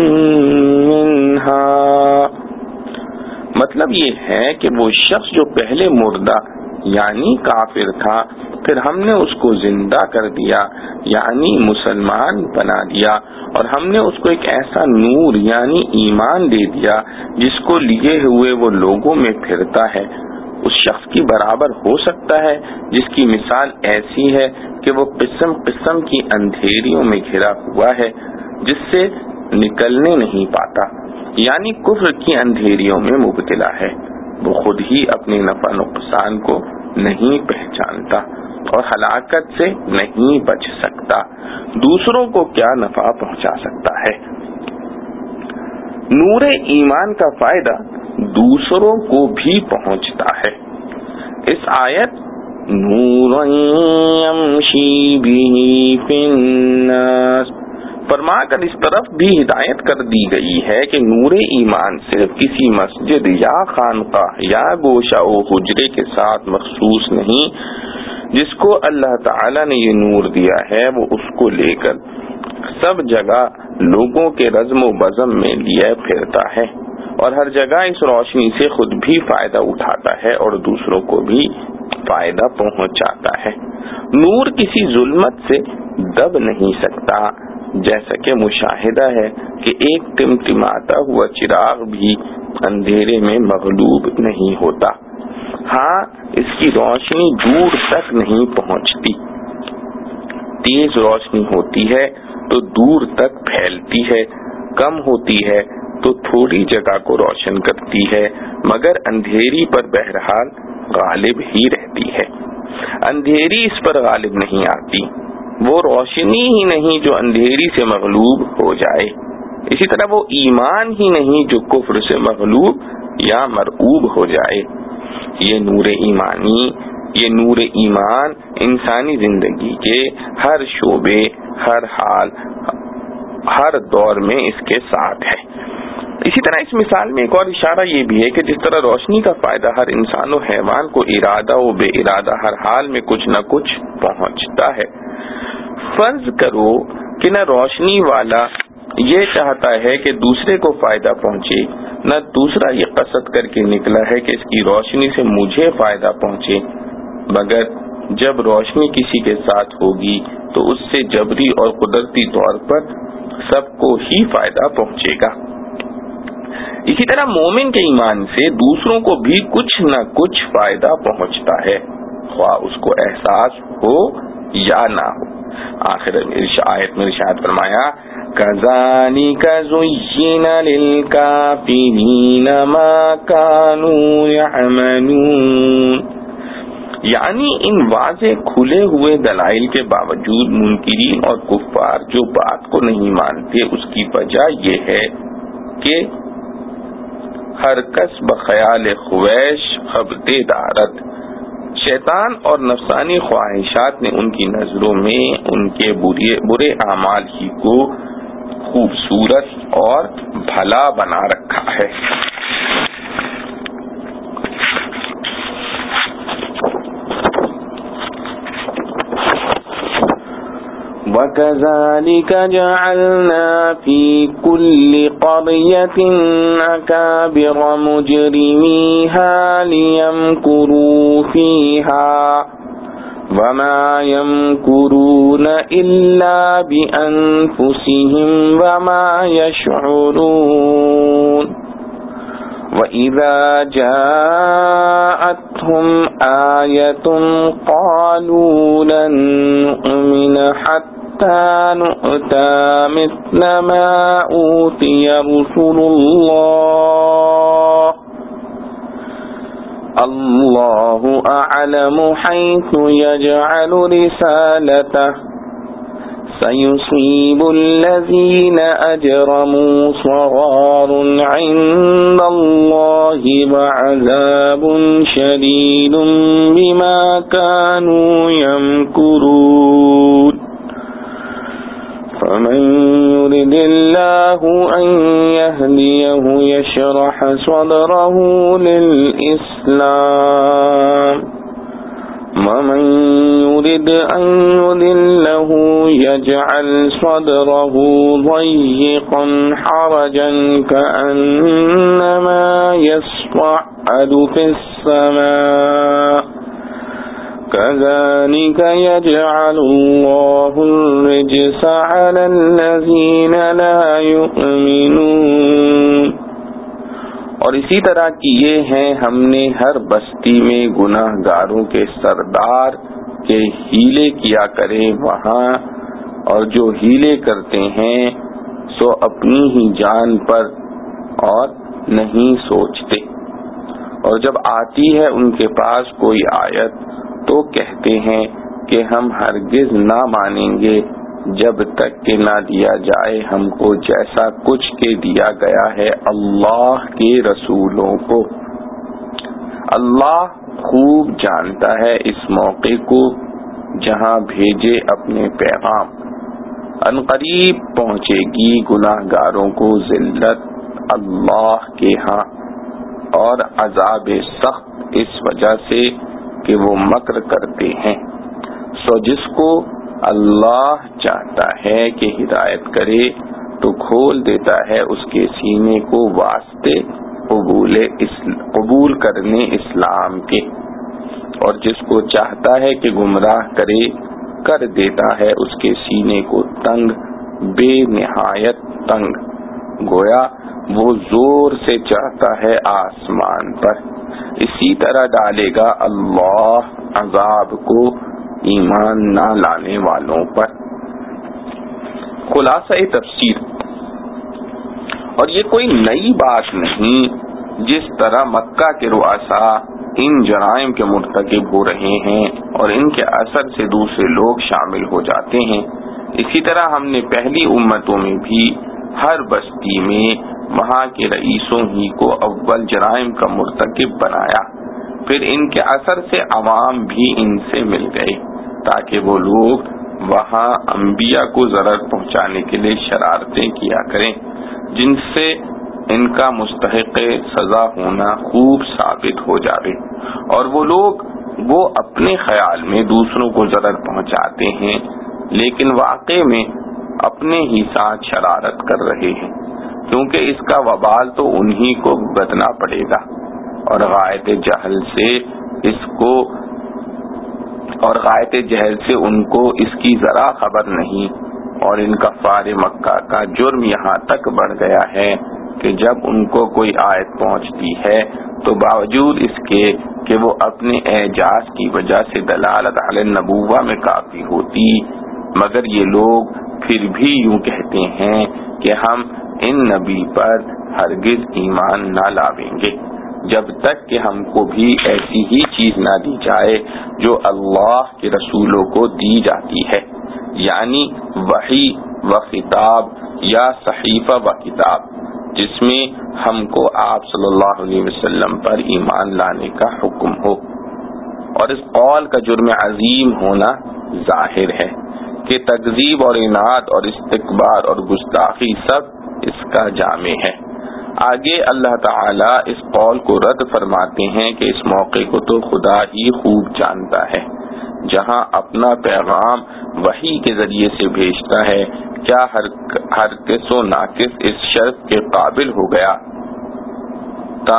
مِنْهَا، مطلب یہ ہے کہ وہ شخص جو پہلے مردہ یعنی کافر تھا، پھر ہم نے اس کو زندہ کر دیا یعنی مسلمان بنا دیا، اور ہم نے اس کو ایک ایسا نور یعنی ایمان دے دیا جس کو لیے ہوئے وہ لوگوں میں پھرتا ہے، اس شخص کی برابر ہو سکتا ہے جس کی مثال ایسی ہے کہ وہ قسم قسم کی اندھیریوں میں گھرا ہوا ہے جس سے نکلنے نہیں پاتا، یعنی کفر کی اندھیریوں میں مبتلا ہے، وہ خود ہی اپنے نفع نقصان کو نہیں پہچانتا اور ہلاکت سے نہیں بچ سکتا، دوسروں کو کیا نفع پہنچا سکتا ہے۔ نور ایمان کا فائدہ دوسروں کو بھی پہنچتا ہے۔ اس آیت نور یمشی بہ فی الناس فرما کر اس طرف بھی ہدایت کر دی گئی ہے کہ نور ایمان صرف کسی مسجد یا خانقاہ یا گوشہ و حجرے کے ساتھ مخصوص نہیں، جس کو اللہ تعالی نے یہ نور دیا ہے وہ اس کو لے کر سب جگہ لوگوں کے رزم و بزم میں لیے پھرتا ہے، اور ہر جگہ اس روشنی سے خود بھی فائدہ اٹھاتا ہے اور دوسروں کو بھی فائدہ پہنچاتا ہے۔ نور کسی ظلمت سے دب نہیں سکتا، جیسا کہ مشاہدہ ہے کہ ایک ٹمٹماتا ہوا چراغ بھی اندھیرے میں مغلوب نہیں ہوتا، ہاں اس کی روشنی دور تک نہیں پہنچتی، تیز روشنی ہوتی ہے تو دور تک پھیلتی ہے، کم ہوتی ہے تو تھوڑی جگہ کو روشن کرتی ہے، مگر اندھیری پر بہرحال غالب ہی رہتی ہے، اندھیری اس پر غالب نہیں آتی، وہ روشنی ہی نہیں جو اندھیری سے مغلوب ہو جائے، اسی طرح وہ ایمان ہی نہیں جو کفر سے مغلوب یا مرعوب ہو جائے۔ یہ نور ایمانی یہ نور ایمان انسانی زندگی کے ہر شعبے، ہر حال، ہر دور میں اس کے ساتھ ہے۔ اسی طرح اس مثال میں ایک اور اشارہ یہ بھی ہے کہ جس طرح روشنی کا فائدہ ہر انسان و حیوان کو ارادہ و بے ارادہ ہر حال میں کچھ نہ کچھ پہنچتا ہے، فرض کرو کہ نہ روشنی والا یہ چاہتا ہے کہ دوسرے کو فائدہ پہنچے، نہ دوسرا یہ قصد کر کے نکلا ہے کہ اس کی روشنی سے مجھے فائدہ پہنچے، مگر جب روشنی کسی کے ساتھ ہوگی تو اس سے جبری اور قدرتی طور پر سب کو ہی فائدہ پہنچے گا۔ اسی طرح مومن کے ایمان سے دوسروں کو بھی کچھ نہ کچھ فائدہ پہنچتا ہے، خواہ اس کو احساس ہو یا نہ ہو۔ آخر آیت میں ارشاد فرمایا كَذَلِكَ زُيِّنَ لِلْكَافِرِينَ مَا كَانُوا يَعْمَلُونَ، یعنی ان واضح کھلے ہوئے دلائل کے باوجود منکرین اور کفار جو بات کو نہیں مانتے، اس کی وجہ یہ ہے کہ ہر کس بخیال خویش خبتے دارت، شیطان اور نفسانی خواہشات نے ان کی نظروں میں ان کے برے برے اعمال ہی کو خوبصورت اور بھلا بنا رکھا ہے۔ وَكَذَلِكَ جَعَلْنَا فِي كُلِّ قَرْيَةٍ أَكَابِرَ مُجْرِمِيهَا لِيَمْكُرُوا فِيهَا وَمَا يَمْكُرُونَ إِلَّا بِأَنفُسِهِمْ وَمَا يَشْعُرُونَ وَإِذَا جَاءَتْهُمْ آيَةٌ قَالُوا لَن نُّؤْمِنَ حَتَّى نُؤْتَى مِثْلَ مَا أُوتِيَ رُسُلُ اللَّهِ اللَّهُ أَعْلَمُ حَيْثُ يَجْعَلُ رِسَالَتَهُ سَيُصِيبُ الَّذِينَ أَجْرَمُوا صَغَارٌ عِندَ اللَّهِ وَعَذَابٌ شَدِيدٌ بِمَا كَانُوا يَمْكُرُونَ فَمَن يُرِدِ اللَّهُ أَن يَهْدِيَهُ يَشْرَحْ صَدْرَهُ لِلْإِسْلَامِ وَمَن يُرِدْ أَن يُضِلَّهُ يَجْعَلْ صَدْرَهُ ضَيِّقًا حَرَجًا كَأَنَّمَا يَصْعَدُ فِي السَّمَاءِ كَذَلِكَ يَجْعَلُ اللَّهُ الرِّجْسَ عَلَى الَّذِينَ لَا يُؤْمِنُونَ۔ اور اسی طرح کیے ہیں ہم نے ہر بستی میں گناہ گاروں کے سردار کے ہیلے کیا کرے وہاں، اور جو ہیلے کرتے ہیں سو اپنی ہی جان پر اور نہیں سوچتے، اور جب آتی ہے ان کے پاس کوئی آیت تو کہتے ہیں کہ ہم ہرگز نہ مانیں گے جب تک کہ نہ دیا جائے ہم کو جیسا کچھ کے دیا گیا ہے اللہ کے رسولوں کو۔ اللہ خوب جانتا ہے اس موقع کو جہاں بھیجے اپنے پیغام، ان قریب پہنچے گی گناہ گاروں کو ذلت اللہ کے ہاں اور عذاب سخت اس وجہ سے کہ وہ مکر کرتے ہیں۔ سو جس کو اللہ چاہتا ہے کہ ہدایت کرے تو کھول دیتا ہے اس کے سینے کو واسطے قبول قبول کرنے اسلام کے، اور جس کو چاہتا ہے کہ گمراہ کرے کر دیتا ہے اس کے سینے کو تنگ، بے نہایت تنگ، گویا وہ زور سے چڑھتا ہے آسمان پر۔ اسی طرح ڈالے گا اللہ عذاب کو ایمان نہ لانے والوں پر۔ خلاصہ تفسیر، اور یہ کوئی نئی بات نہیں جس طرح مکہ کے رؤساء ان جرائم کے مرتکب ہو رہے ہیں اور ان کے اثر سے دوسرے لوگ شامل ہو جاتے ہیں، اسی طرح ہم نے پہلی امتوں میں بھی ہر بستی میں وہاں کے رئیسوں ہی کو اول جرائم کا مرتکب بنایا، پھر ان کے اثر سے عوام بھی ان سے مل گئے تاکہ وہ لوگ وہاں انبیاء کو ضرر پہنچانے کے لیے شرارتیں کیا کریں، جن سے ان کا مستحق سزا ہونا خوب ثابت ہو جاوے، اور وہ لوگ وہ اپنے خیال میں دوسروں کو ضرر پہنچاتے ہیں لیکن واقع میں اپنے ہی ساتھ شرارت کر رہے ہیں، کیونکہ اس کا وبال تو انہی کو بھگتنا پڑے گا، اور غایت جہل سے اس کو اور غایت جہل سے ان کو اس کی ذرا خبر نہیں، اور ان کفار مکہ کا جرم یہاں تک بڑھ گیا ہے کہ جب ان کو کوئی آیت پہنچتی ہے تو باوجود اس کے کہ وہ اپنے اعجاز کی وجہ سے دلالت علی النبوہ میں کافی ہوتی، مگر یہ لوگ پھر بھی یوں کہتے ہیں کہ ہم ان نبی پر ہرگز ایمان نہ لاویں گے، جب تک کہ ہم کو بھی ایسی ہی چیز نہ دی جائے جو اللہ کے رسولوں کو دی جاتی ہے، یعنی وحی و خطاب یا صحیفہ و کتاب، جس میں ہم کو آپ صلی اللہ علیہ وسلم پر ایمان لانے کا حکم ہو۔ اور اس قول کا جرم عظیم ہونا ظاہر ہے کہ تکذیب اور اناد اور استکبار اور گستاخی سب اس کا جامع ہے۔ آگے اللہ تعالی اس قول کو رد فرماتے ہیں کہ اس موقع کو تو خدا ہی خوب جانتا ہے، جہاں اپنا پیغام وحی کے ذریعے سے بھیجتا ہے، کیا ہر ہر کس و ناقص اس شرط کے قابل ہو گیا تا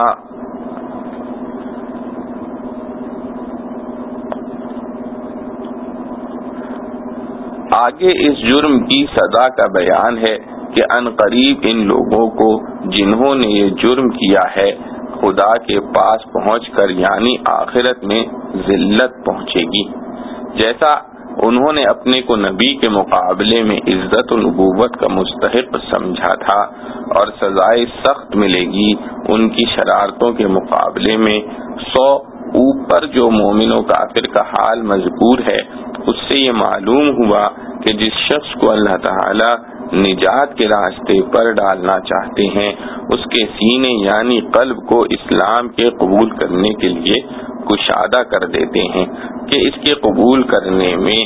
آگے اس جرم کی سزا کا بیان ہے کہ ان قریب ان لوگوں کو جنہوں نے یہ جرم کیا ہے خدا کے پاس پہنچ کر یعنی آخرت میں ذلت پہنچے گی۔ جیسا انہوں نے اپنے کو نبی کے مقابلے میں عزت و نبوت کا مستحق سمجھا تھا اور سزائے سخت ملے گی ان کی شرارتوں کے مقابلے میں، سو اوپر جو مومن و کافر کا حال مذکور ہے اس سے یہ معلوم ہوا کہ جس شخص کو اللہ تعالی نجات کے راستے پر ڈالنا چاہتے ہیں اس کے سینے یعنی قلب کو اسلام کے قبول کرنے کے لیے کشادہ کر دیتے ہیں کہ اس کے قبول کرنے میں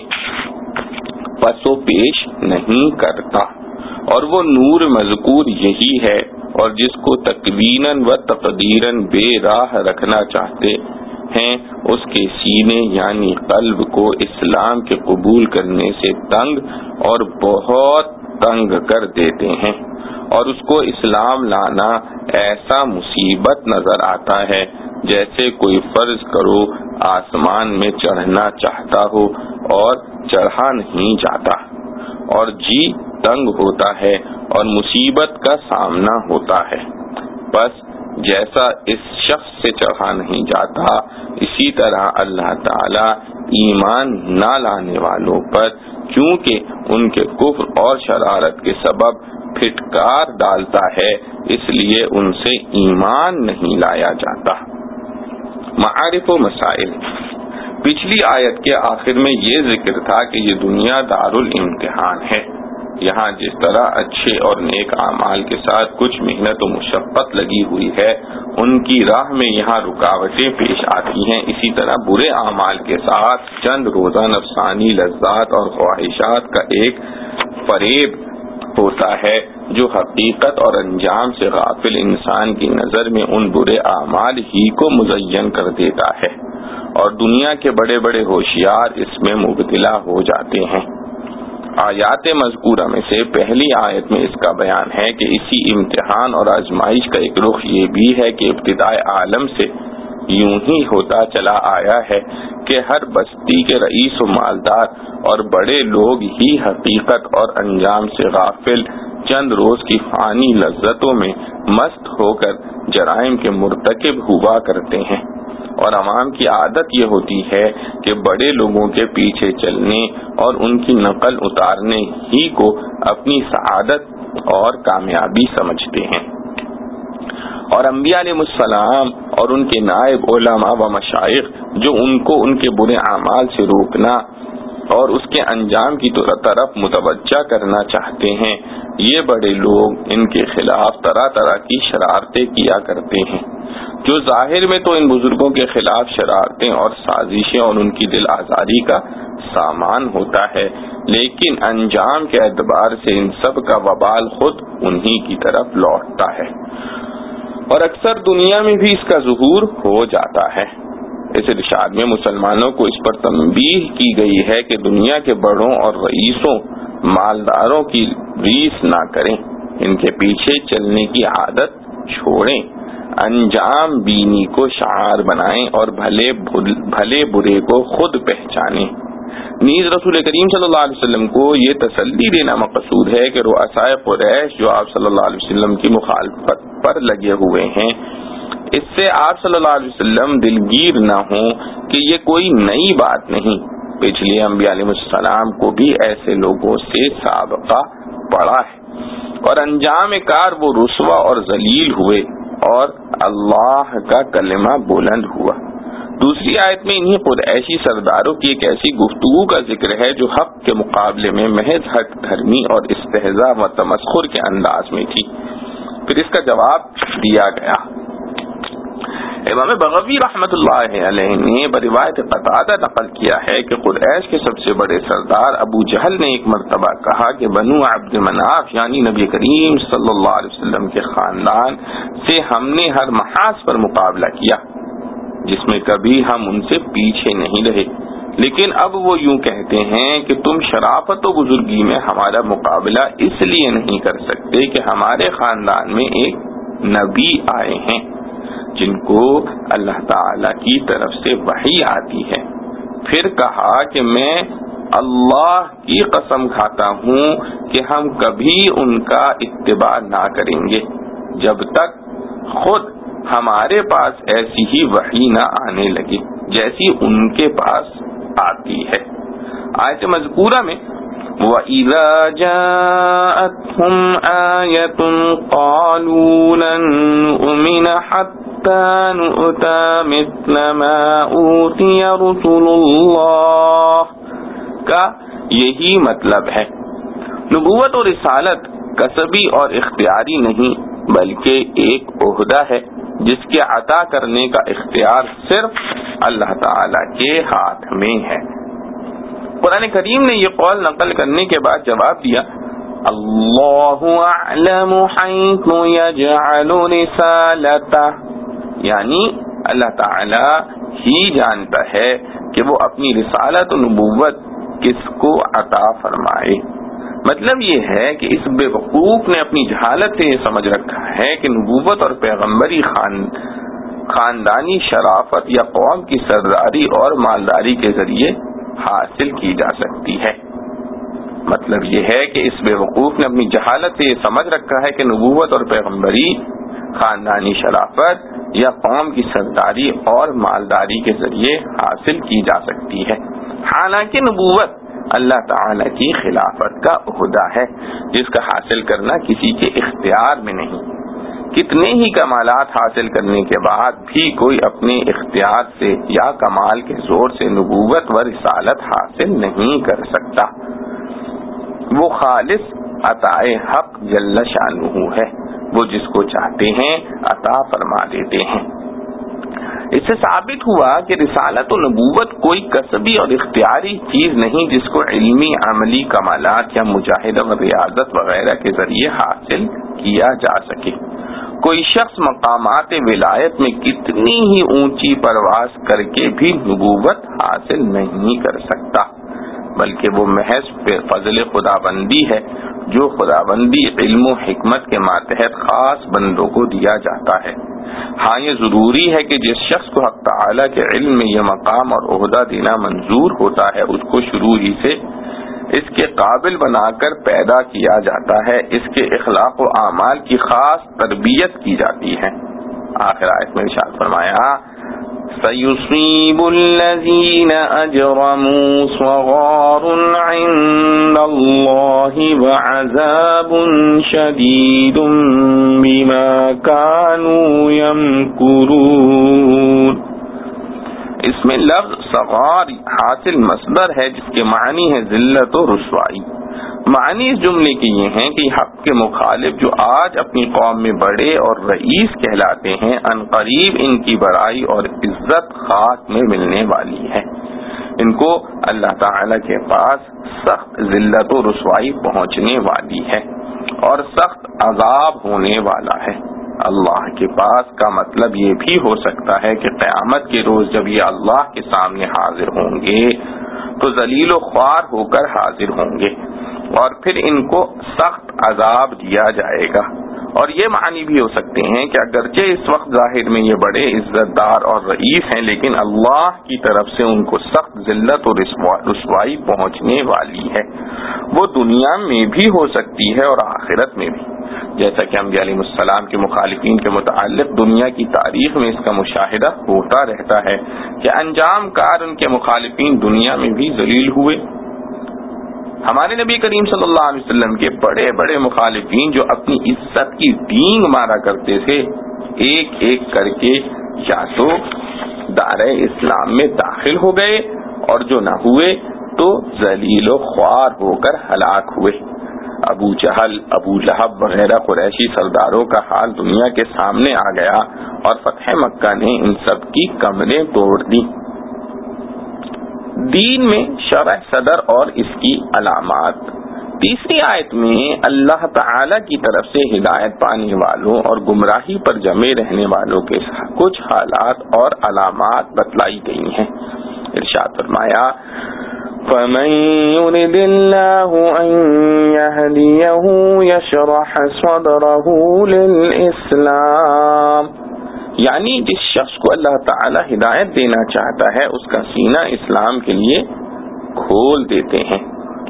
پس و پیش نہیں کرتا، اور وہ نور مذکور یہی ہے، اور جس کو تکویناً و تقدیراً بے راہ رکھنا چاہتے ہیں اس کے سینے یعنی قلب کو اسلام کے قبول کرنے سے تنگ اور بہت تنگ کر دیتے ہیں، اور اس کو اسلام لانا ایسا مصیبت نظر آتا ہے جیسے کوئی فرض کرو آسمان میں چڑھنا چاہتا ہو اور چڑھا نہیں جاتا، اور جی تنگ ہوتا ہے اور مصیبت کا سامنا ہوتا ہے۔ بس جیسا اس شخص سے چڑھا نہیں جاتا اسی طرح اللہ تعالی ایمان نہ لانے والوں پر کیونکہ ان کے کفر اور شرارت کے سبب پھٹکار ڈالتا ہے اس لیے ان سے ایمان نہیں لایا جاتا۔ معارف و مسائل۔ پچھلی آیت کے آخر میں یہ ذکر تھا کہ یہ دنیا دار الامتحان ہے، یہاں جس طرح اچھے اور نیک اعمال کے ساتھ کچھ محنت و مشقت لگی ہوئی ہے ان کی راہ میں یہاں رکاوٹیں پیش آتی ہیں، اسی طرح برے اعمال کے ساتھ چند روزہ نفسانی لذات اور خواہشات کا ایک فریب ہوتا ہے جو حقیقت اور انجام سے غافل انسان کی نظر میں ان برے اعمال ہی کو مزین کر دیتا ہے، اور دنیا کے بڑے بڑے ہوشیار اس میں مبتلا ہو جاتے ہیں۔ آیات مذکورہ میں سے پہلی آیت میں اس کا بیان ہے کہ اسی امتحان اور آزمائش کا ایک رخ یہ بھی ہے کہ ابتداء عالم سے یوں ہی ہوتا چلا آیا ہے کہ ہر بستی کے رئیس و مالدار اور بڑے لوگ ہی حقیقت اور انجام سے غافل چند روز کی فانی لذتوں میں مست ہو کر جرائم کے مرتکب ہوا کرتے ہیں، اور عوام کی عادت یہ ہوتی ہے کہ بڑے لوگوں کے پیچھے چلنے اور ان کی نقل اتارنے ہی کو اپنی سعادت اور کامیابی سمجھتے ہیں، اور انبیاء علیہ السلام اور ان کے نائب علماء و مشائخ جو ان کو ان کے برے اعمال سے روکنا اور اس کے انجام کی طرف متوجہ کرنا چاہتے ہیں، یہ بڑے لوگ ان کے خلاف طرح طرح کی شرارتیں کیا کرتے ہیں، جو ظاہر میں تو ان بزرگوں کے خلاف شرارتیں اور سازشیں اور ان کی دل آزاری کا سامان ہوتا ہے، لیکن انجام کے اعتبار سے ان سب کا وبال خود انہی کی طرف لوٹتا ہے، اور اکثر دنیا میں بھی اس کا ظہور ہو جاتا ہے۔ اس ارشاد میں مسلمانوں کو اس پر تنبیہ کی گئی ہے کہ دنیا کے بڑوں اور رئیسوں مالداروں کی ریس نہ کریں، ان کے پیچھے چلنے کی عادت چھوڑیں، انجام بینی کو شعار بنائیں اور بھلے بھلے برے کو خود پہچانیں۔ نیز رسول کریم صلی اللہ علیہ وسلم کو یہ تسلی دینا مقصود ہے کہ رؤسائے قریش جو آپ صلی اللہ علیہ وسلم کی مخالفت پر لگے ہوئے ہیں اس سے آپ صلی اللہ علیہ وسلم دلگیر نہ ہوں کہ یہ کوئی نئی بات نہیں، پچھلے انبیاء علیہ السلام کو بھی ایسے لوگوں سے سابقہ پڑا ہے، اور انجام کار وہ رسوا اور ذلیل ہوئے، اور اللہ کا کلمہ بلند ہوا۔ دوسری آیت میں انہی قریشی سرداروں کی ایک ایسی گفتگو کا ذکر ہے جو حق کے مقابلے میں محض حق دھرمی اور استہزاء و تمسخر کے انداز میں تھی۔ پھر اس کا جواب دیا گیا۔ امام بغوی رحمۃ اللہ علیہ نے بروایت قتادہ نقل کیا ہے کہ قریش کے سب سے بڑے سردار ابو جہل نے ایک مرتبہ کہا کہ بنو عبد مناف یعنی نبی کریم صلی اللہ علیہ وسلم کے خاندان سے ہم نے ہر محاذ پر مقابلہ کیا، جس میں کبھی ہم ان سے پیچھے نہیں رہے، لیکن اب وہ یوں کہتے ہیں کہ تم شرافت و بزرگی میں ہمارا مقابلہ اس لیے نہیں کر سکتے کہ ہمارے خاندان میں ایک نبی آئے ہیں جن کو اللہ تعالی کی طرف سے وحی آتی ہے۔ پھر کہا کہ میں اللہ کی قسم کھاتا ہوں کہ ہم کبھی ان کا اتباع نہ کریں گے جب تک خود ہمارے پاس ایسی ہی وحی نہ آنے لگے جیسی ان کے پاس آتی ہے۔ آیت مذکورہ میں وَإِذَا جَاءَتْهُمْ آيَةٌ قَالُوا لَن نُؤْمِنَ حَتَّى نُؤْتَىٰ مِثْلَ مَا أُوتِيَ رُسُلُ اللَّهِ کا یہی مطلب ہے۔ نبوت اور رسالت کسبی اور اختیاری نہیں بلکہ ایک عہدہ ہے جس کے عطا کرنے کا اختیار صرف اللہ تعالی کے ہاتھ میں ہے۔ قرآن کریم نے یہ قول نقل کرنے کے بعد جواب دیا، اللہ اعلم حیث یجعل رسالتہ، یعنی اللہ تعالی ہی جانتا ہے کہ وہ اپنی رسالت و نبوت کس کو عطا فرمائے۔ مطلب یہ ہے کہ اس بے وقوف نے اپنی جہالت سے یہ سمجھ رکھا ہے کہ نبوت اور پیغمبری خان خاندانی شرافت یا قوم کی سرداری اور مالداری کے ذریعے حاصل کی جا سکتی ہے۔ مطلب یہ ہے کہ اس بے وقوف نے اپنی جہالت سے یہ سمجھ رکھا ہے کہ نبوت اور پیغمبری خاندانی شرافت یا قوم کی سرداری اور مالداری کے ذریعے حاصل کی جا سکتی ہے، حالانکہ نبوت اللہ تعالی کی خلافت کا عہدہ ہے جس کا حاصل کرنا کسی کے اختیار میں نہیں۔ کتنے ہی کمالات حاصل کرنے کے بعد بھی کوئی اپنے اختیار سے یا کمال کے زور سے نبوت و رسالت حاصل نہیں کر سکتا۔ وہ خالص عطائے حق جل شانہ ہے، وہ جس کو چاہتے ہیں عطا فرما دیتے ہیں۔ اس سے ثابت ہوا کہ رسالت و نبوت کوئی کسبی اور اختیاری چیز نہیں جس کو علمی عملی کمالات یا مجاہدہ و ریاضت وغیرہ کے ذریعے حاصل کیا جا سکے۔ کوئی شخص مقامات ولایت میں کتنی ہی اونچی پرواز کر کے بھی نبوت حاصل نہیں کر سکتا، بلکہ وہ محض فضل خداوندی ہے جو خداوندی علم و حکمت کے ماتحت خاص بندوں کو دیا جاتا ہے۔ ہاں یہ ضروری ہے کہ جس شخص کو حق تعالی کے علم میں یہ مقام اور عہدہ دینا منظور ہوتا ہے اس کو شروع ہی سے اس کے قابل بنا کر پیدا کیا جاتا ہے، اس کے اخلاق و اعمال کی خاص تربیت کی جاتی ہے۔ آخر آیت میں ارشاد فرمایا سَيُصِيبُ الَّذِينَ أَجْرَمُوا صَغَارٌ عِندَ اللَّهِ وَعَذَابٌ شَدِيدٌ بِمَا كَانُوا يَمْكُرُونَ۔ اس میں لفظ صغار حاصل مصدر ہے جس کے معنی ہے ذلت و رسوائی۔ معنی اس جملے کے یہ ہیں کہ حق کے مخالف جو آج اپنی قوم میں بڑے اور رئیس کہلاتے ہیں، ان قریب ان کی بڑائی اور عزت خاک میں ملنے والی ہے۔ ان کو اللہ تعالی کے پاس سخت ذلت و رسوائی پہنچنے والی ہے اور سخت عذاب ہونے والا ہے۔ اللہ کے پاس کا مطلب یہ بھی ہو سکتا ہے کہ قیامت کے روز جب یہ اللہ کے سامنے حاضر ہوں گے تو ذلیل و خوار ہو کر حاضر ہوں گے اور پھر ان کو سخت عذاب دیا جائے گا۔ اور یہ معنی بھی ہو سکتے ہیں کہ اگرچہ اس وقت ظاہر میں یہ بڑے عزت دار اور رئیس ہیں، لیکن اللہ کی طرف سے ان کو سخت ذلت اور رسوائی پہنچنے والی ہے۔ وہ دنیا میں بھی ہو سکتی ہے اور آخرت میں بھی، جیسا کہ انبیاء علیہ السلام کے مخالفین کے متعلق دنیا کی تاریخ میں اس کا مشاہدہ ہوتا رہتا ہے کہ انجام کار ان کے مخالفین دنیا میں بھی ذلیل ہوئے۔ ہمارے نبی کریم صلی اللہ علیہ وسلم کے بڑے بڑے مخالفین جو اپنی عزت کی ڈینگ مارا کرتے تھے، ایک ایک کر کے یا تو دائرہ اسلام میں داخل ہو گئے اور جو نہ ہوئے تو ذلیل و خوار ہو کر ہلاک ہوئے۔ ابو جہل، ابو لہب وغیرہ قریشی سرداروں کا حال دنیا کے سامنے آ گیا اور فتح مکہ نے ان سب کی کمریں توڑ دی۔ دین میں شرح صدر اور اس کی علامات۔ تیسری آیت میں اللہ تعالی کی طرف سے ہدایت پانے والوں اور گمراہی پر جمے رہنے والوں کے کچھ حالات اور علامات بتلائی گئی ہیں۔ ارشاد فرمایا فَمَن يُرِدِ اللَّهُ أَن يَهْدِيَهُ يَشْرَحْ صَدْرَهُ لِلْإِسْلَامِ، یعنی جس شخص کو اللہ تعالی ہدایت دینا چاہتا ہے اس کا سینہ اسلام کے لیے کھول دیتے ہیں۔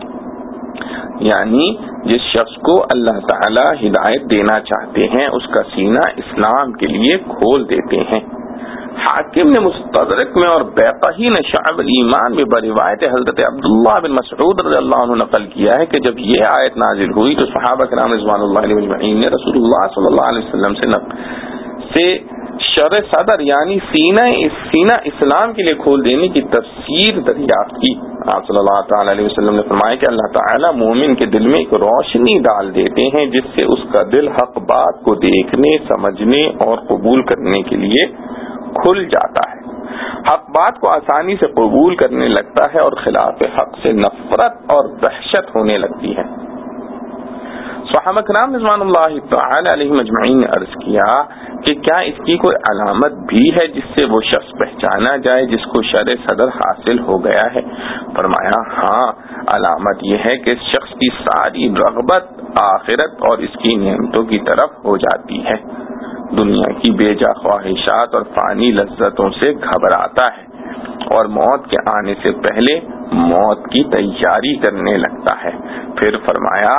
یعنی جس شخص کو اللہ تعالی ہدایت دینا چاہتے ہیں اس کا سینہ اسلام کے لیے کھول دیتے ہیں۔ حاکم نے مستدرک میں اور بیقی نے شعب الایمان میں بروایت حضرت عبداللہ بن مسعود رضی اللہ عنہ نقل کیا ہے کہ جب یہ آیت نازل ہوئی تو صحابہ کرام رضوان اللہ علیہ اجمعین نے رسول اللہ صلی اللہ علیہ وسلم سے سے شرح صدر یعنی سینہ سینہ اسلام کے لیے کھول دینے کی تفسیر دریافت کی۔ آپ صلی اللہ تعالی علیہ وسلم نے فرمایا کہ اللہ تعالی مومن کے دل میں ایک روشنی ڈال دیتے ہیں جس سے اس کا دل حق بات کو دیکھنے، سمجھنے اور قبول کرنے کے لیے کھل جاتا ہے، حق بات کو آسانی سے قبول کرنے لگتا ہے اور خلاف حق سے نفرت اور وحشت ہونے لگتی ہے۔ صحابہ کرام رضوان اللہ تعالی علیہ مجمعین نے عرض کیا کہ کیا اس کی کوئی علامت بھی ہے جس سے وہ شخص پہچانا جائے جس کو شرح صدر حاصل ہو گیا ہے؟ فرمایا ہاں، علامت یہ ہے کہ اس شخص کی ساری رغبت آخرت اور اس کی نعمتوں کی طرف ہو جاتی ہے، دنیا کی بے جا خواہشات اور فانی لذتوں سے گھبراتا ہے اور موت کے آنے سے پہلے موت کی تیاری کرنے لگتا ہے۔ پھر فرمایا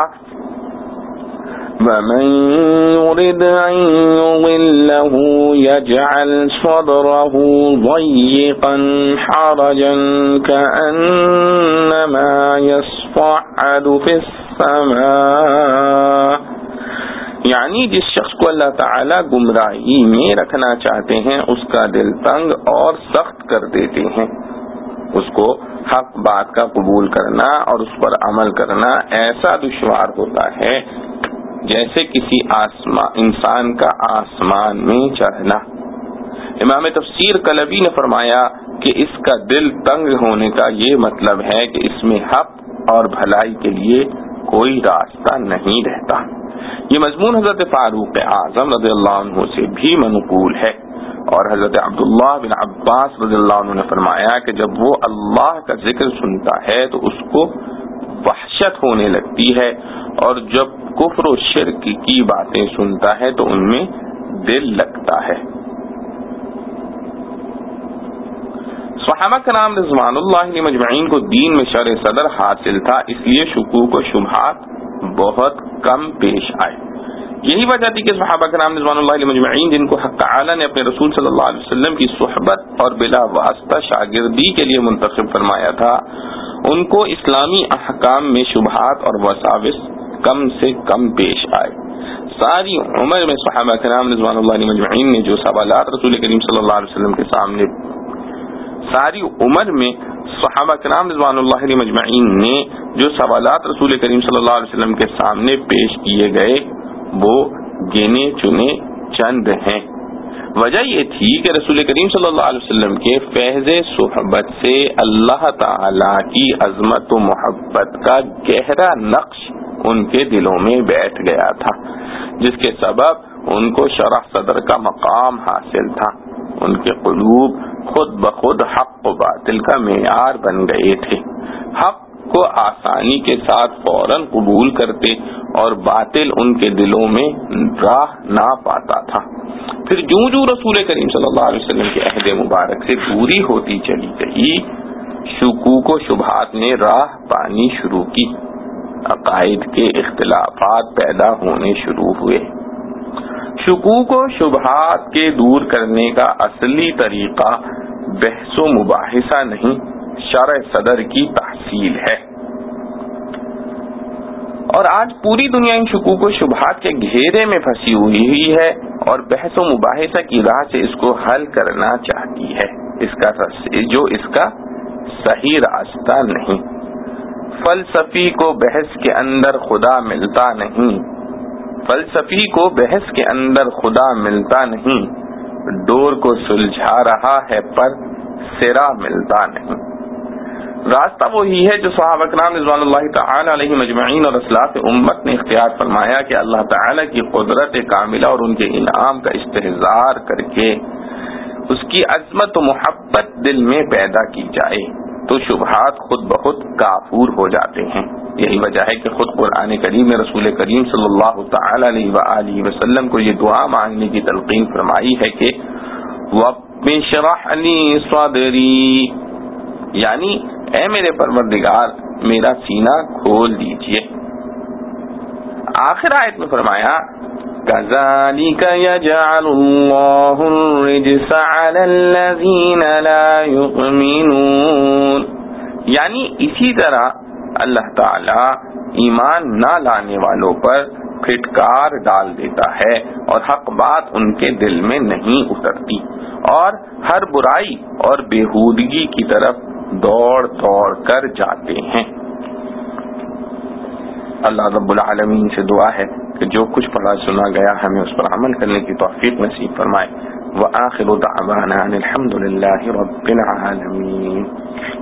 وَمَن يُرِدْ أَن يُضِلَّهُ يَجْعَلْ صَدْرَهُ ضَيِّقًا حَرَجًا كَأَنَّمَا يَصْعَدُ فِي السَّمَاءِ، یعنی جس شخص کو اللہ تعالی گمراہی میں رکھنا چاہتے ہیں اس کا دل تنگ اور سخت کر دیتے ہیں، اس کو حق بات کا قبول کرنا اور اس پر عمل کرنا ایسا دشوار ہوتا ہے جیسے کسی آسمان انسان کا آسمان میں چڑھنا۔ امام تفسیر کلبی نے فرمایا کہ اس کا دل تنگ ہونے کا یہ مطلب ہے کہ اس میں حق اور بھلائی کے لیے کوئی راستہ نہیں رہتا۔ یہ مضمون حضرت فاروق اعظم رضی اللہ عنہ سے بھی منقول ہے اور حضرت عبداللہ بن عباس رضی اللہ عنہ نے فرمایا کہ جب وہ اللہ کا ذکر سنتا ہے تو اس کو وحشت ہونے لگتی ہے اور جب کفر و شرک کی باتیں سنتا ہے تو ان میں دل لگتا ہے۔ صحابہ کرام رضوان اللہ علیہ مجمعین کو دین میں شرح صدر حاصل تھا، اس لیے شکوک و شبہات بہت کم پیش آئے۔ یہی وجہ تھی کہ صحابہ کرام رضوان اللہ علیہ مجمعین جن کو حق تعالی نے اپنے رسول صلی اللہ علیہ وسلم کی صحبت اور بلا واسطہ شاگردی کے لیے منتخب فرمایا تھا، ان کو اسلامی احکام میں شبہات اور وساوس کم سے کم پیش آئے۔ ساری عمر میں صحابہ کرام رضوان اللہ علیہ مجمعین نے جو سوالات رسول کریم صلی اللہ علیہ وسلم کے سامنے ساری عمر میں صحابہ کرام رضوان اللہ علیہ مجمعین نے جو سوالات رسول کریم صلی اللہ علیہ وسلم کے سامنے پیش کیے گئے وہ گنے چنے چند ہیں۔ وجہ یہ تھی کہ رسول کریم صلی اللہ علیہ وسلم کے فیض صحبت سے اللہ تعالی کی عظمت و محبت کا گہرا نقش ان کے دلوں میں بیٹھ گیا تھا، جس کے سبب ان کو شرح صدر کا مقام حاصل تھا۔ ان کے قلوب خود بخود حق و باطل کا معیار بن گئے تھے، حق کو آسانی کے ساتھ فوراً قبول کرتے اور باطل ان کے دلوں میں راہ نہ پاتا تھا۔ پھر جوں جوں رسول کریم صلی اللہ علیہ وسلم کے عہد مبارک سے دوری ہوتی چلی گئی، شکوک و شبہات نے راہ پانی شروع کی، عقائد کے اختلافات پیدا ہونے شروع ہوئے۔ شکوک و شبہات کے دور کرنے کا اصلی طریقہ بحث و مباحثہ نہیں، شرح صدر کی تحصیل ہے۔ اور آج پوری دنیا ان شکوک و شبہات کے گھیرے میں پھنسی ہوئی ہوئی ہے اور بحث و مباحثہ کی راہ سے اس کو حل کرنا چاہتی ہے، اس کا جو اس کا صحیح راستہ نہیں۔ فلسفی کو بحث کے اندر خدا ملتا نہیں، فلسفی کو بحث کے اندر خدا ملتا نہیں، ڈور کو سلجھا رہا ہے پر سرا ملتا نہیں۔ راستہ وہی ہے جو صحابہ کرام رضوان اللہ تعالی علیہ مجمعین اور اسلاف امت نے اختیار فرمایا کہ اللہ تعالی کی قدرت کاملہ اور ان کے انعام کا استحضار کر کے اس کی عظمت و محبت دل میں پیدا کی جائے تو شبہات خود بخود کافور ہو جاتے ہیں۔ یہی وجہ ہے کہ خود قرآن کریم میں رسول کریم صلی اللہ تعالی علیہ وآلہ وسلم کو یہ دعا مانگنے کی تلقین فرمائی ہے کہ وَاشْرَحْ لِي صَدْرِي، یعنی اے میرے پروردگار میرا سینہ کھول دیجئے۔ آخر آیت میں فرمایا كَذَلِكَ يَجْعَلُ اللَّهُ الرِّجْسَ عَلَى الَّذِينَ لَا يُؤْمِنُونَ، یعنی اسی طرح اللہ تعالی ایمان نہ لانے والوں پر پھٹکار ڈال دیتا ہے اور حق بات ان کے دل میں نہیں اترتی اور ہر برائی اور بےہودگی کی طرف دوڑ دوڑ کر جاتے ہیں۔ اللہ رب العالمین سے دعا ہے کہ جو کچھ پڑھا سنا گیا ہمیں اس پر عمل کرنے کی توفیق نصیب فرمائے۔ وآخر دعوانا ان الحمد للہ رب العالمین۔